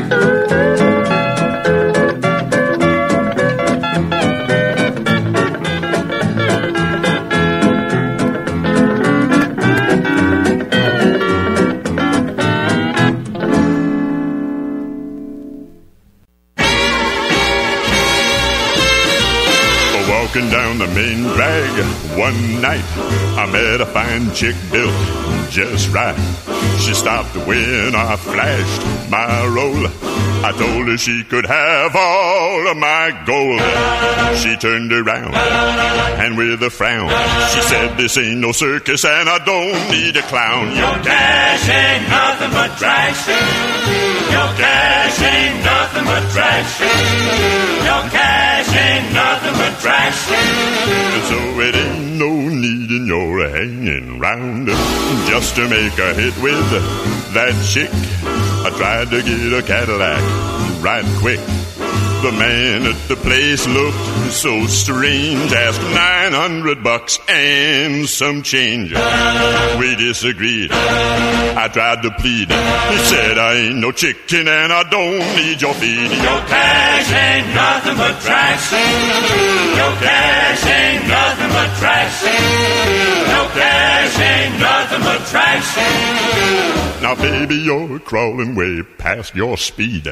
Walking down the main drag one night, I met a fine chick built just right. She stopped when I flashed my roll. I told her she could have all of my gold. She turned around and with a frown, she said, this ain't no circus and I don't need a clown. Your cash ain't nothing but trash. Your cash ain't nothing but trash. Your cash ain't nothing but trash. And so it ain't no need in your hanging round just to make a hit with that chick. I tried to get a Cadillac right quick. The man at the place looked so strange, asked nine hundred bucks and some change. We disagreed. I tried to plead. He said, I ain't no chicken and I don't need your feed. Your cash ain't nothing but trash. Your cash ain't nothing but trash. Your cash ain't nothing but trash. Now, baby, you're crawling way past your speed.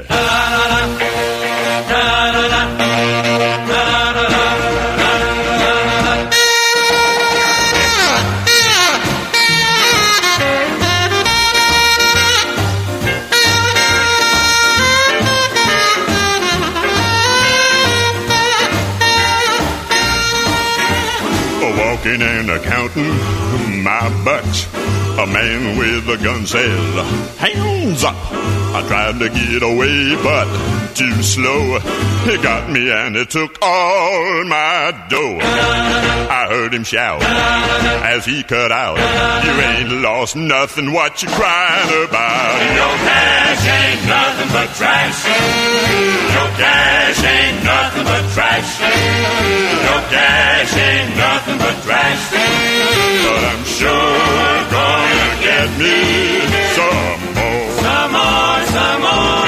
Walking and accounting my bucks, a man with a gun says, hands up. I tried to get away, but too slow. He got me and it took all my dough. I heard him shout as he cut out, you ain't lost nothing, what you crying about? Your cash ain't nothing but trash. Your cash ain't nothing but trash. Your cash ain't nothing but trash. But I'm sure gonna get me some more. Some more, some more.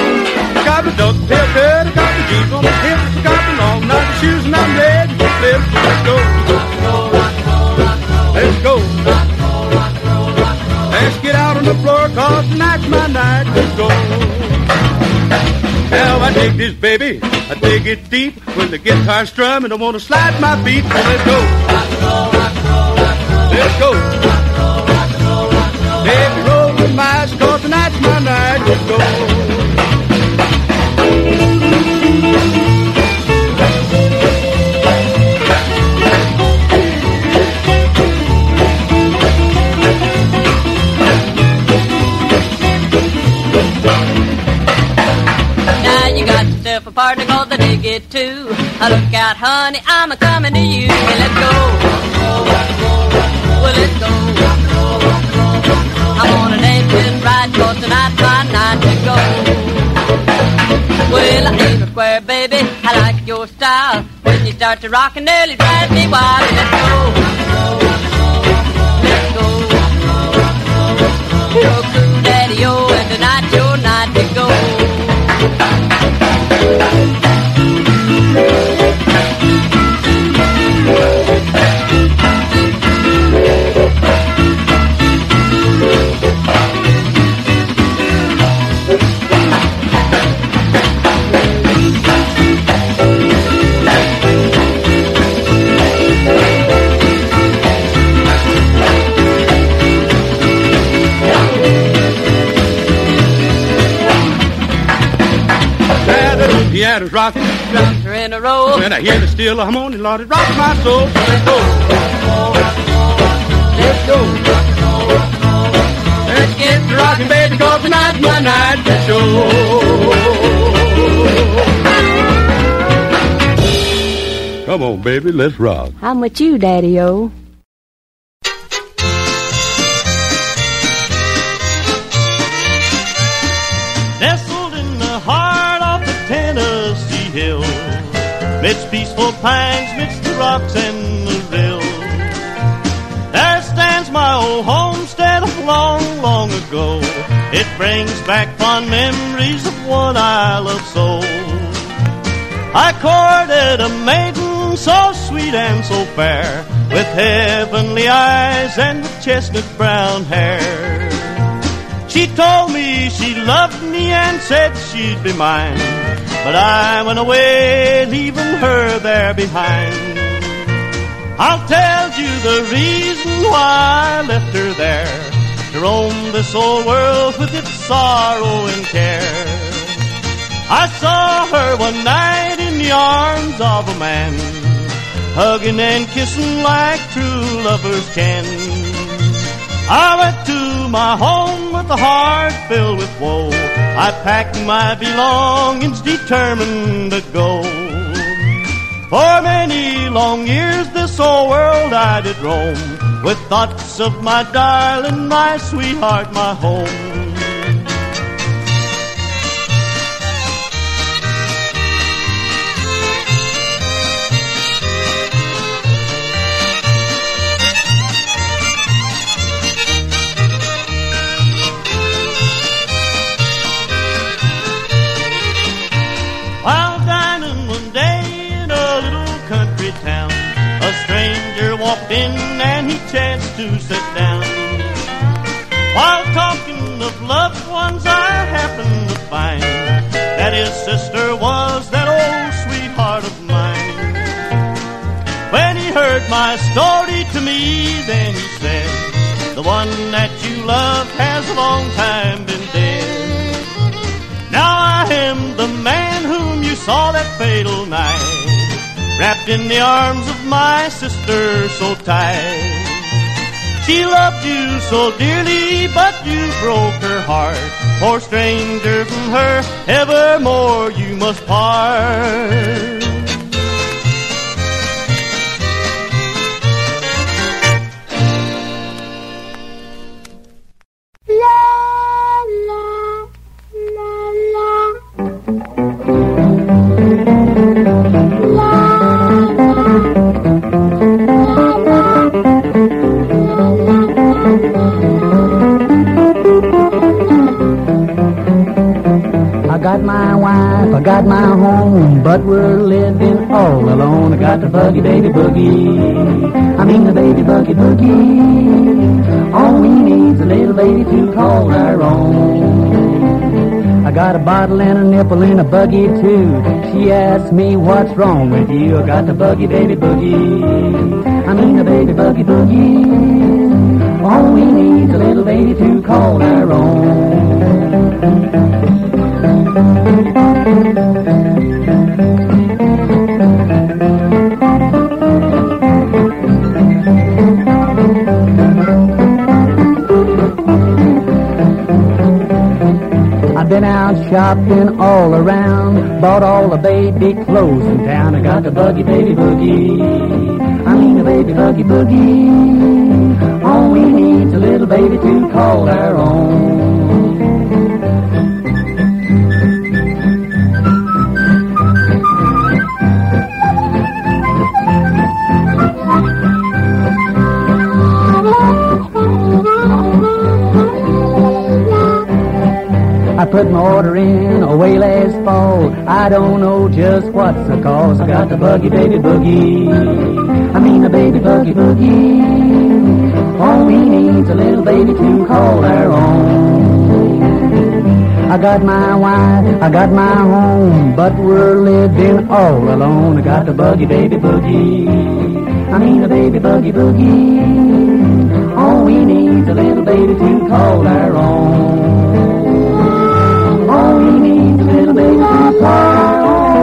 Got the ducktail cut, got the juice on the hips, got the long night shoes, and I'm ready to flip. go. Let's get out on the floor, cause tonight's my night. Let's go. Now I dig this baby, I dig it deep. When the guitar's strumming, I wanna slide my feet. So let's go. Let's go. Baby, roll with my eyes, cause tonight's my night. Let's go. A partner called the dig it too. I look out, honey, I'm a coming to you. Hey, let's go. Well, let's go. I wanna dance and ride, cause tonight's my night to go. Well, I ain't a square, baby, I like your style. When you start to rock and nearly drive me wild. Hey, let's go. Let's go. Your crew, daddy-o, and tonight's your night to go. Piano's rocking, drums are in a row. When I hear the steel harmony, Lord, it rocks my soul. So let's go. Let's go. Let's get to rocking, baby, cause tonight's my night to show. Come on, baby, let's rock. I'm with you, Daddy-o. Nestled in the heart of the Tennessee hills, midst peaceful pines, midst the rocks and the rills, there stands my old homestead of long, long ago. It brings back fond memories of one I loved so. I courted a maiden so sweet and so fair, with heavenly eyes and with chestnut brown hair. She told me she loved me and said she'd be mine, but I went away, leaving her there behind. I'll tell you the reason why I left her there, to roam this old world with its sorrow and care. I saw her one night in the arms of a man, hugging and kissing like true lovers can. I went to my home with a heart filled with woe. I packed my belongings, determined to go. For many long years this old world I did roam, with thoughts of my darling, my sweetheart, my home. While dining one day in a little country town, a stranger walked in and he chanced to sit down. While talking of loved ones, I happened to find that his sister was that old sweetheart of mine. When he heard my story to me, then he said, the one that you loved has a long time been dead. Now I am the man whom you saw that fatal night, wrapped in the arms of my sister so tight. She loved you so dearly, but you broke her heart. For stranger from her, evermore you must part. got my wife, I got my home, but we're living all alone. I got the buggy baby boogie, I mean the baby buggy boogie. All we need's a little baby to call our own. I got a bottle and a nipple in a buggy too. She asked me what's wrong with you. I got the buggy baby boogie, I mean the baby buggy boogie. All we need's a little baby to call our own. I've been out shopping all around, bought all the baby clothes in town. I got the buggy baby boogie, I mean the baby buggy boogie. All we need's a little baby to call our own. I put my order in away last fall. I don't know just what's the cause. I got the buggy baby boogie, I mean the baby buggy boogie. All we need's a little baby to call our own. I got my wife, I got my home, but we're living all alone. I got the buggy baby boogie, I mean the baby buggy boogie. All we need's a little baby to call our own. All we need is a little baby to call our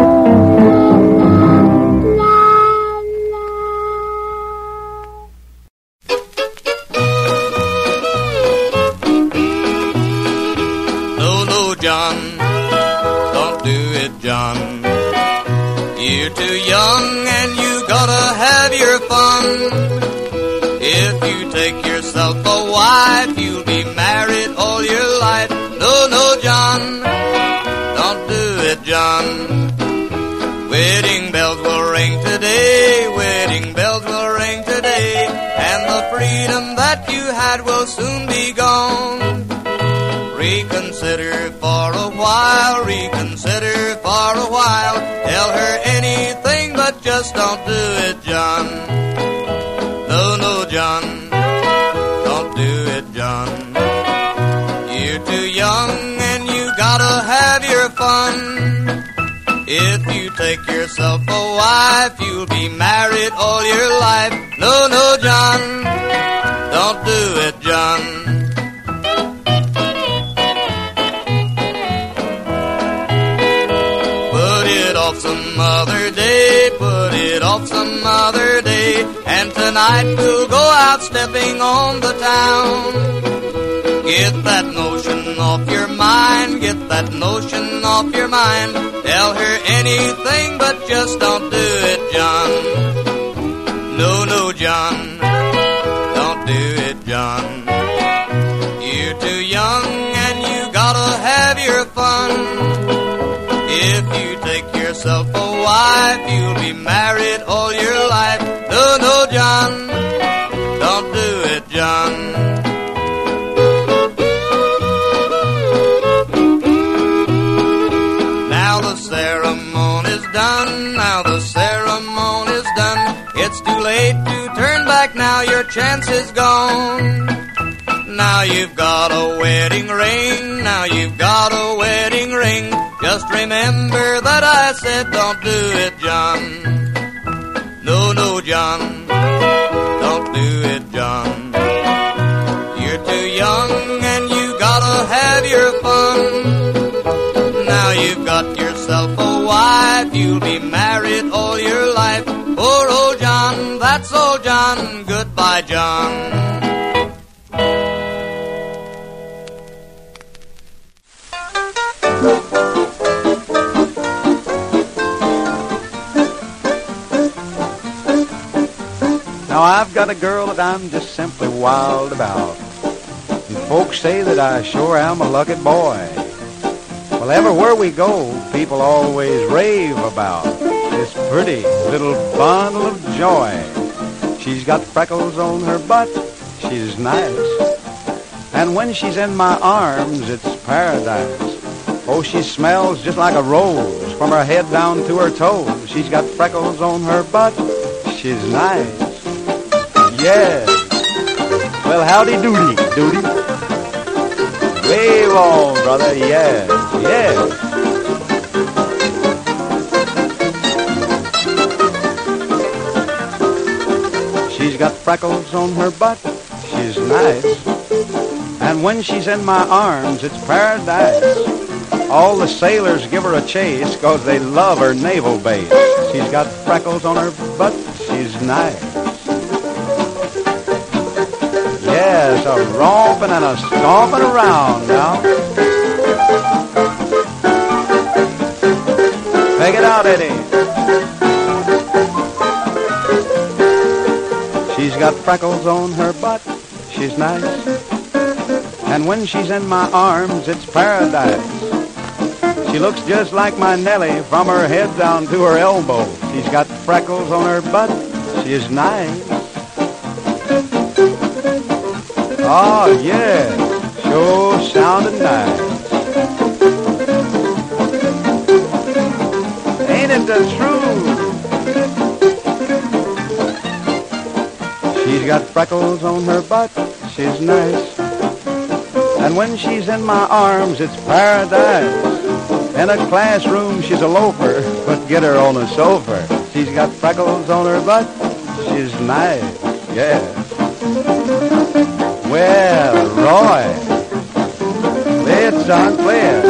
No, no, John, don't do it, John. You're too young and you gotta have your fun. If you take yourself a wife, you'll be married all your life. No, no, John, don't do it, John. Wedding bells will ring today, wedding bells will ring today, and the freedom that you had will soon be gone. Reconsider for a while, reconsider for a while. Tell her anything, but just don't do it, John. No, no, John, don't do it, John. You're too young and you gotta have your fun. If you take yourself a wife, you'll be married all your life. No, no, John, don't do it, John. Put it off some other day, put it off some other day, and tonight we'll go out stepping on the town. Get that notion off your mind, get that notion off your mind. Tell her anything, but just don't do it, John. No, no, John, don't do it, John. You're too young and you gotta have your fun. If you take yourself a wife, you'll be married all your life. No, no, John, don't do it, John. Now the ceremony's done, now the ceremony's done. It's too late to turn back, now your chance is gone. Now you've got a wedding ring, now you've got a wedding ring. Just remember that I said don't do it, John. No, no, John, don't do it, John. You're too young and you gotta have your fun. Now you've got yourself a wife, you'll be married all your life. Poor old John, that's old John, goodbye, John. Now I've got a girl that I'm just simply wild about, and folks say that I sure am a lucky boy. Well, everywhere we go, people always rave about this pretty little bundle of joy. She's got freckles on her butt, she's nice, and when she's in my arms, it's paradise. Oh, she smells just like a rose from her head down to her toes. She's got freckles on her butt. She's nice. Yeah. Well, howdy doody, doody. Wave on, brother. Yeah. Yeah. She's got freckles on her butt. She's nice. And when she's in my arms, it's paradise. All the sailors give her a chase 'cause they love her naval base. She's got freckles on her butt. She's nice. Yes, a romping and a stomping around now. Take it out, Eddie. She's got freckles on her butt. She's nice. And when she's in my arms, it's paradise. She looks just like my Nellie from her head down to her elbow. She's got freckles on her butt. She's nice. Oh, yeah. Sure sounding nice. Ain't it the truth? She's got freckles on her butt. She's nice. And when she's in my arms, it's paradise. In a classroom, she's a loafer, but get her on a sofa. She's got freckles on her butt. She's nice, yeah. Well, Roy, play it, son, play it.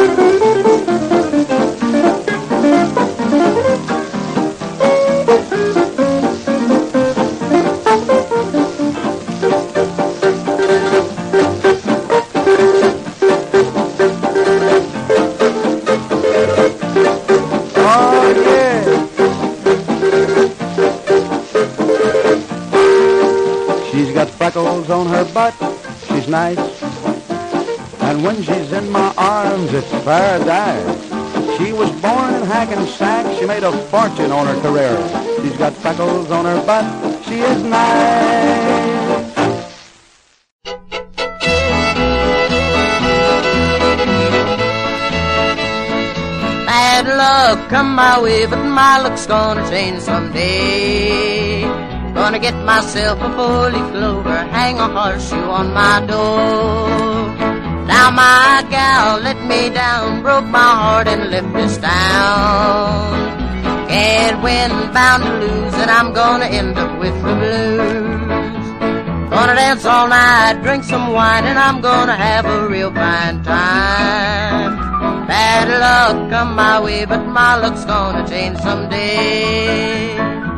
Freckles on her butt, she's nice. And when she's in my arms, it's paradise. She was born in Hackensack, she made a fortune on her career. She's got freckles on her butt, she is nice. Bad luck come my way, but my luck's gonna change someday. Gonna get myself a four-leaf clover, hang a horseshoe on my door. Now my gal let me down, broke my heart and left this town. Can't win, bound to lose, and I'm gonna end up with the blues. Gonna dance all night, drink some wine, and I'm gonna have a real fine time. Bad luck come my way, but my luck's gonna change someday.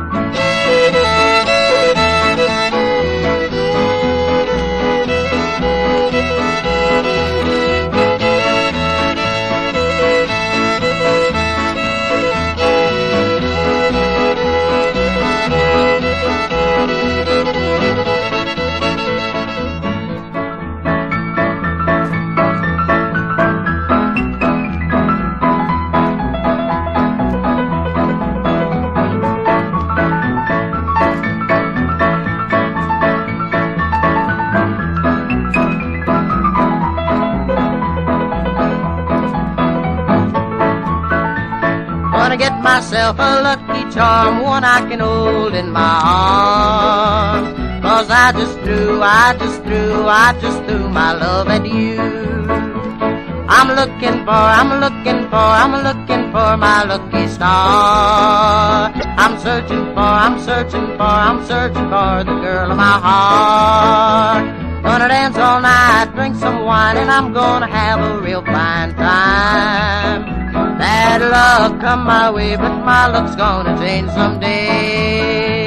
Get myself a lucky charm, one I can hold in my arms. 'Cause I just threw, I just threw, I just threw my love at you. I'm looking for, I'm looking for, I'm looking for my lucky star. I'm searching for, I'm searching for, I'm searching for the girl of my heart. Gonna dance all night, drink some wine, and I'm gonna have a real fine time. Bad luck come my way, but my luck's gonna change someday.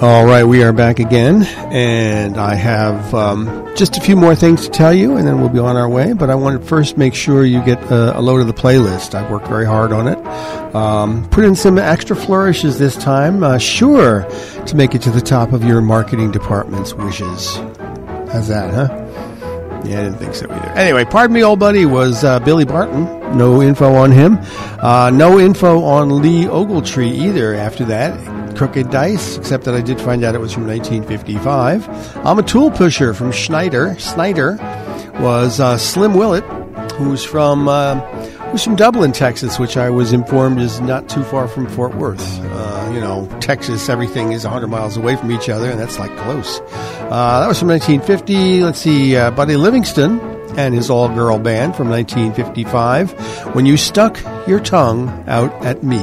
All right, we are back again, and I have um, just a few more things to tell you, and then we'll be on our way. But I want to first make sure you get a, a load of the playlist. I've worked very hard on it. Um, put in some extra flourishes this time, uh, sure, to make it to the top of your marketing department's wishes. How's that, huh? Yeah, I didn't think so either. Anyway, Pardon Me Old Buddy was uh, Billy Barton. No info on him. Uh, no info on Lee Ogletree either after that. Crooked Dice, except that I did find out it was from nineteen fifty-five. I'm a Tool Pusher from Schneider. Snyder was uh, Slim Willett, who's from uh, who's from Dublin, Texas, which I was informed is not too far from Fort Worth. Uh, you know, Texas, everything is one hundred miles away from each other, and that's like close. Uh, that was from nineteen fifty. Let's see, uh, Buddy Livingston and his all-girl band from nineteen fifty-five. When You Stuck Your Tongue Out at Me.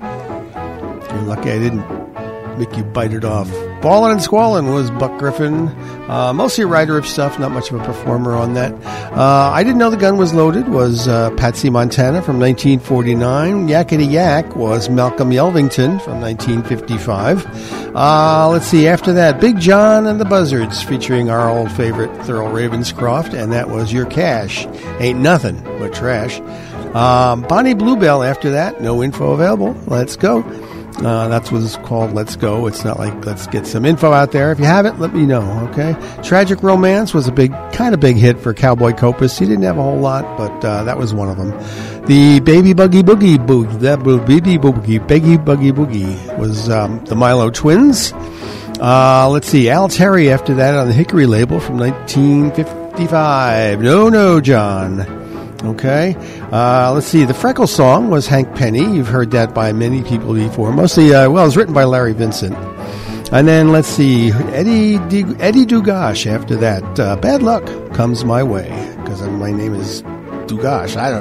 You're lucky I didn't make you bite it off. Ballin' and Squallin' was Buck Griffin. Uh, mostly a writer of stuff, not much of a performer on that. Uh, I Didn't Know the Gun Was Loaded was uh, Patsy Montana from nineteen forty-nine. Yakety Yak was Malcolm Yelvington from nineteen fifty-five. Uh, let's see, after that, Big John and the Buzzards featuring our old favorite Thurl Ravenscroft, and that was Your Cash. Ain't Nothing But Trash. Um, Bonnie Bluebell after that, no info available. Let's go. Uh, that's what it's called, Let's Go. It's not like let's get some info out there. If you have it, let me know, okay? Tragic Romance was a big, kind of big hit for Cowboy Copas. He didn't have a whole lot, but uh, that was one of them. The Baby Buggy Boogie Boogie, that Baby Boogie, Baby Buggy Boogie was um, the Milo Twins. Uh, let's see, Al Terry after that on the Hickory label from nineteen fifty-five. No, no, John. Okay. Uh, let's see. The Freckle Song was Hank Penny. You've heard that by many people before. Mostly, uh, well, it was written by Larry Vincent. And then, let's see, Eddie D- Eddie Dugash after that. Uh, Bad Luck Comes My Way. Because my name is Dugash. I don't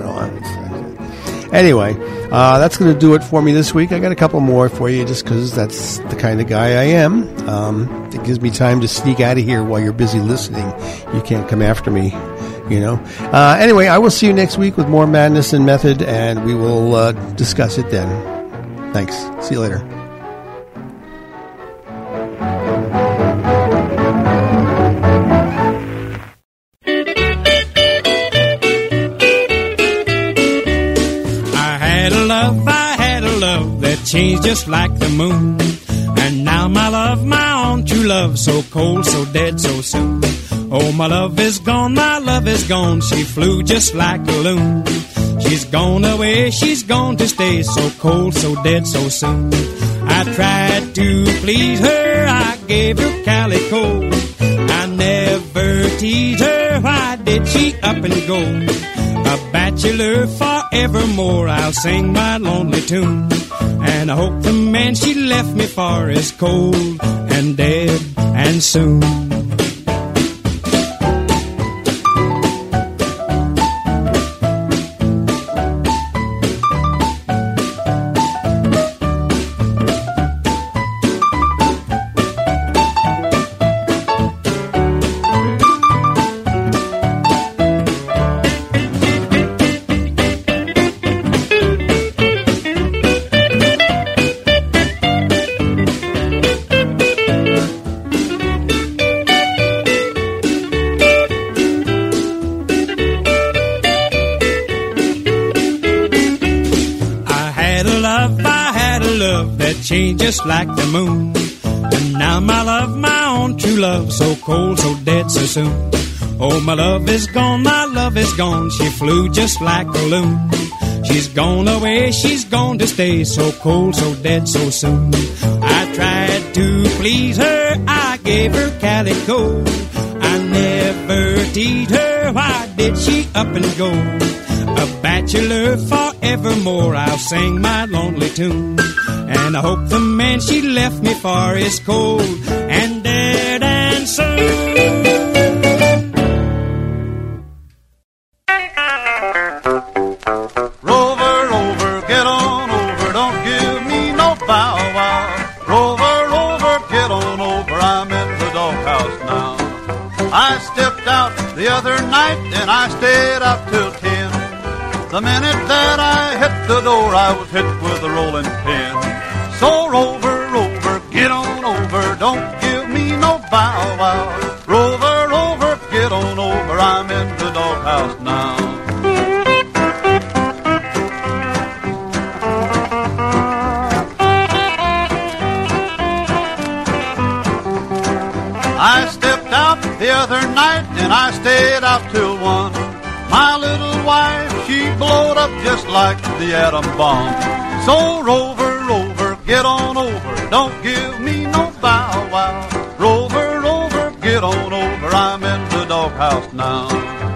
know. Anyway, uh, that's going to do it for me this week. I got a couple more for you just because that's the kind of guy I am. Um, it gives me time to sneak out of here while you're busy listening. You can't come after me. You know. Uh, anyway, I will see you next week with more Madness and Method, and we will uh, discuss it then. Thanks. See you later. I had a love, I had a love that changed just like the moon. And now my love, my own true love, so cold, so dead, so soon. Oh, my love is gone, my love is gone. She flew just like a loon. She's gone away, she's gone to stay. So cold, so dead, so soon. I tried to please her, I gave her calico. I never teased her, why did she up and go? A bachelor forevermore, I'll sing my lonely tune. And I hope the man she left me for is cold and dead and soon. Just like the moon. And now my love, my own true love, so cold, so dead, so soon. Oh, my love is gone, my love is gone. She flew just like a loon. She's gone away, she's gone to stay, so cold, so dead, so soon. I tried to please her, I gave her calico. I never teased her, why did she up and go? A bachelor forevermore, I'll sing my lonely tune. And I hope the man she left me for is cold and dead and soon. Rover, Rover, get on over, don't give me no bow wow. Rover, Rover, get on over, I'm in the doghouse now. I stepped out the other night and I stayed up till ten. The minute that I hit the door, I was hit with a rolling pin. So Rover, Rover, get on over, don't give me no bow wow. Rover, Rover, get on over, I'm in the doghouse now. I stepped out the other night and I stayed out till one. My little wife, she blowed up just like the atom bomb. So Rover, Rover, get on over, don't give me no bow wow. Rover, Rover, get on over, I'm in the doghouse now.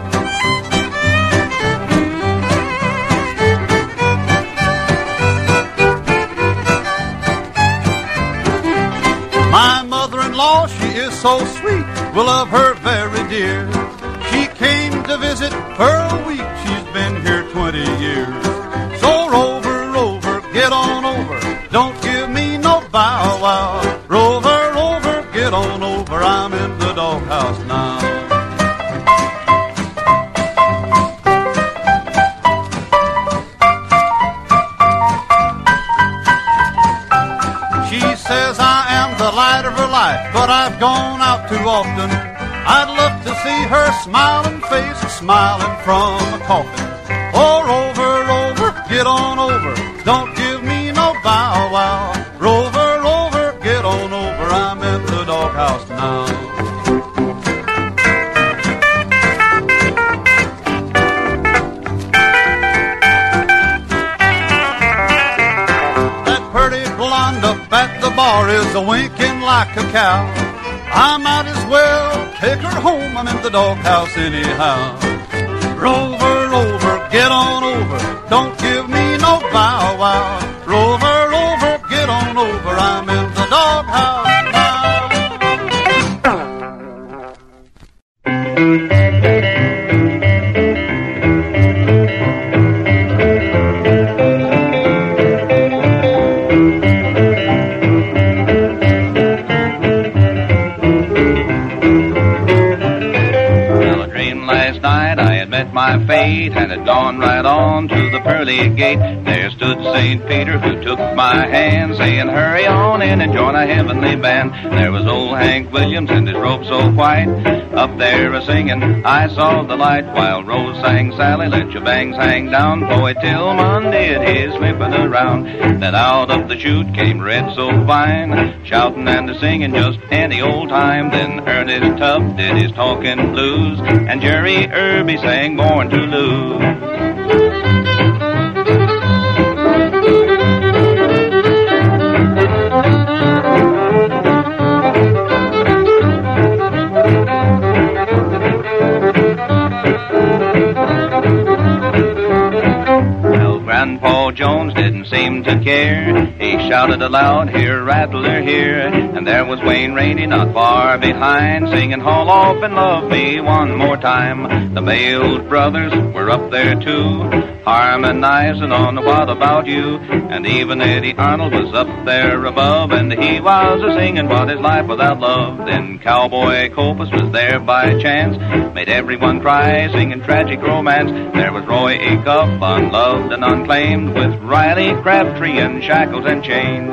My mother-in-law, she is so sweet, we love her very dear. She came to visit for a week, she's been here twenty years. So Rover, Rover, get on over, don't give me no bow wow. Rover, Rover, get on over, I'm in the doghouse now. She says I am the light of her life, but I've gone out too often. I'd love to see her smiling face, smiling from a coffin. Oh, Rover, Rover, get on over, don't give me no bow wow. Rover, Rover, get on over, I'm in the doghouse now. That pretty blonde up at the bar is a winking like a cow. I might as well take her home, I'm in the doghouse anyhow. Rover, Rover, get on over, don't give me no bow wow. Rover, Rover, get on over, I'm in the doghouse my fate, and had gone right on to the pearly gate. There stood Saint Peter, who took my hand, saying, hurry on in and join a heavenly band. There was old Hank Williams in his robe so white, up there a-singing, I saw the light, while Rose sang, Sally, let your bangs hang down, Boy Tillman did his whipping around. Then out of the chute came Red So Fine, shouting and a-singing just any old time. Then Ernest Tubb did his talking blues, and Jerry Irby sang Born to Lose. Grandpa Jones didn't seem to care. He shouted aloud, here, Rattler, here. And there was Wayne Rainey not far behind, singing, haul off and love me one more time. The Bales brothers were up there too, harmonizing on What About You. And even Eddie Arnold was up there above, and he was a-singing What Is Life Without Love. Then Cowboy Copus was there by chance, made everyone cry, singing Tragic Romance. There was Roy Acuff, unloved and unclaimed, with Riley Crabtree and Shackles and Chains.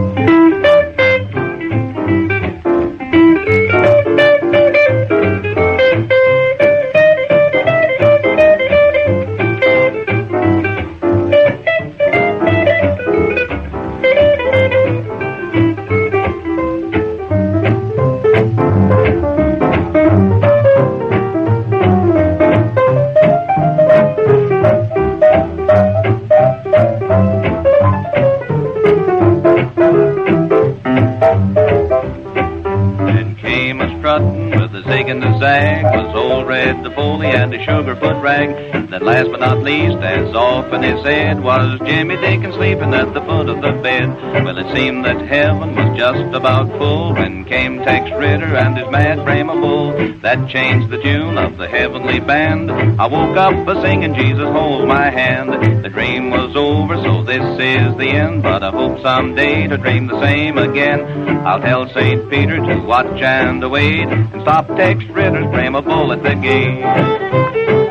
Sugarfoot rag. Then last but not least, as often is said, was Jimmy Dickens sleeping at the foot of the bed. Well, it seemed that heaven was just about full when came Tex Ritter and his mad frame of bull. That changed the tune of the heavenly band. I woke up a-singing, Jesus, hold my hand. The dream was over, so this is the end, but I hope someday to dream the same again. I'll tell Saint Peter to watch and wait, and stop Tex Ritter's frame of bull at the gate.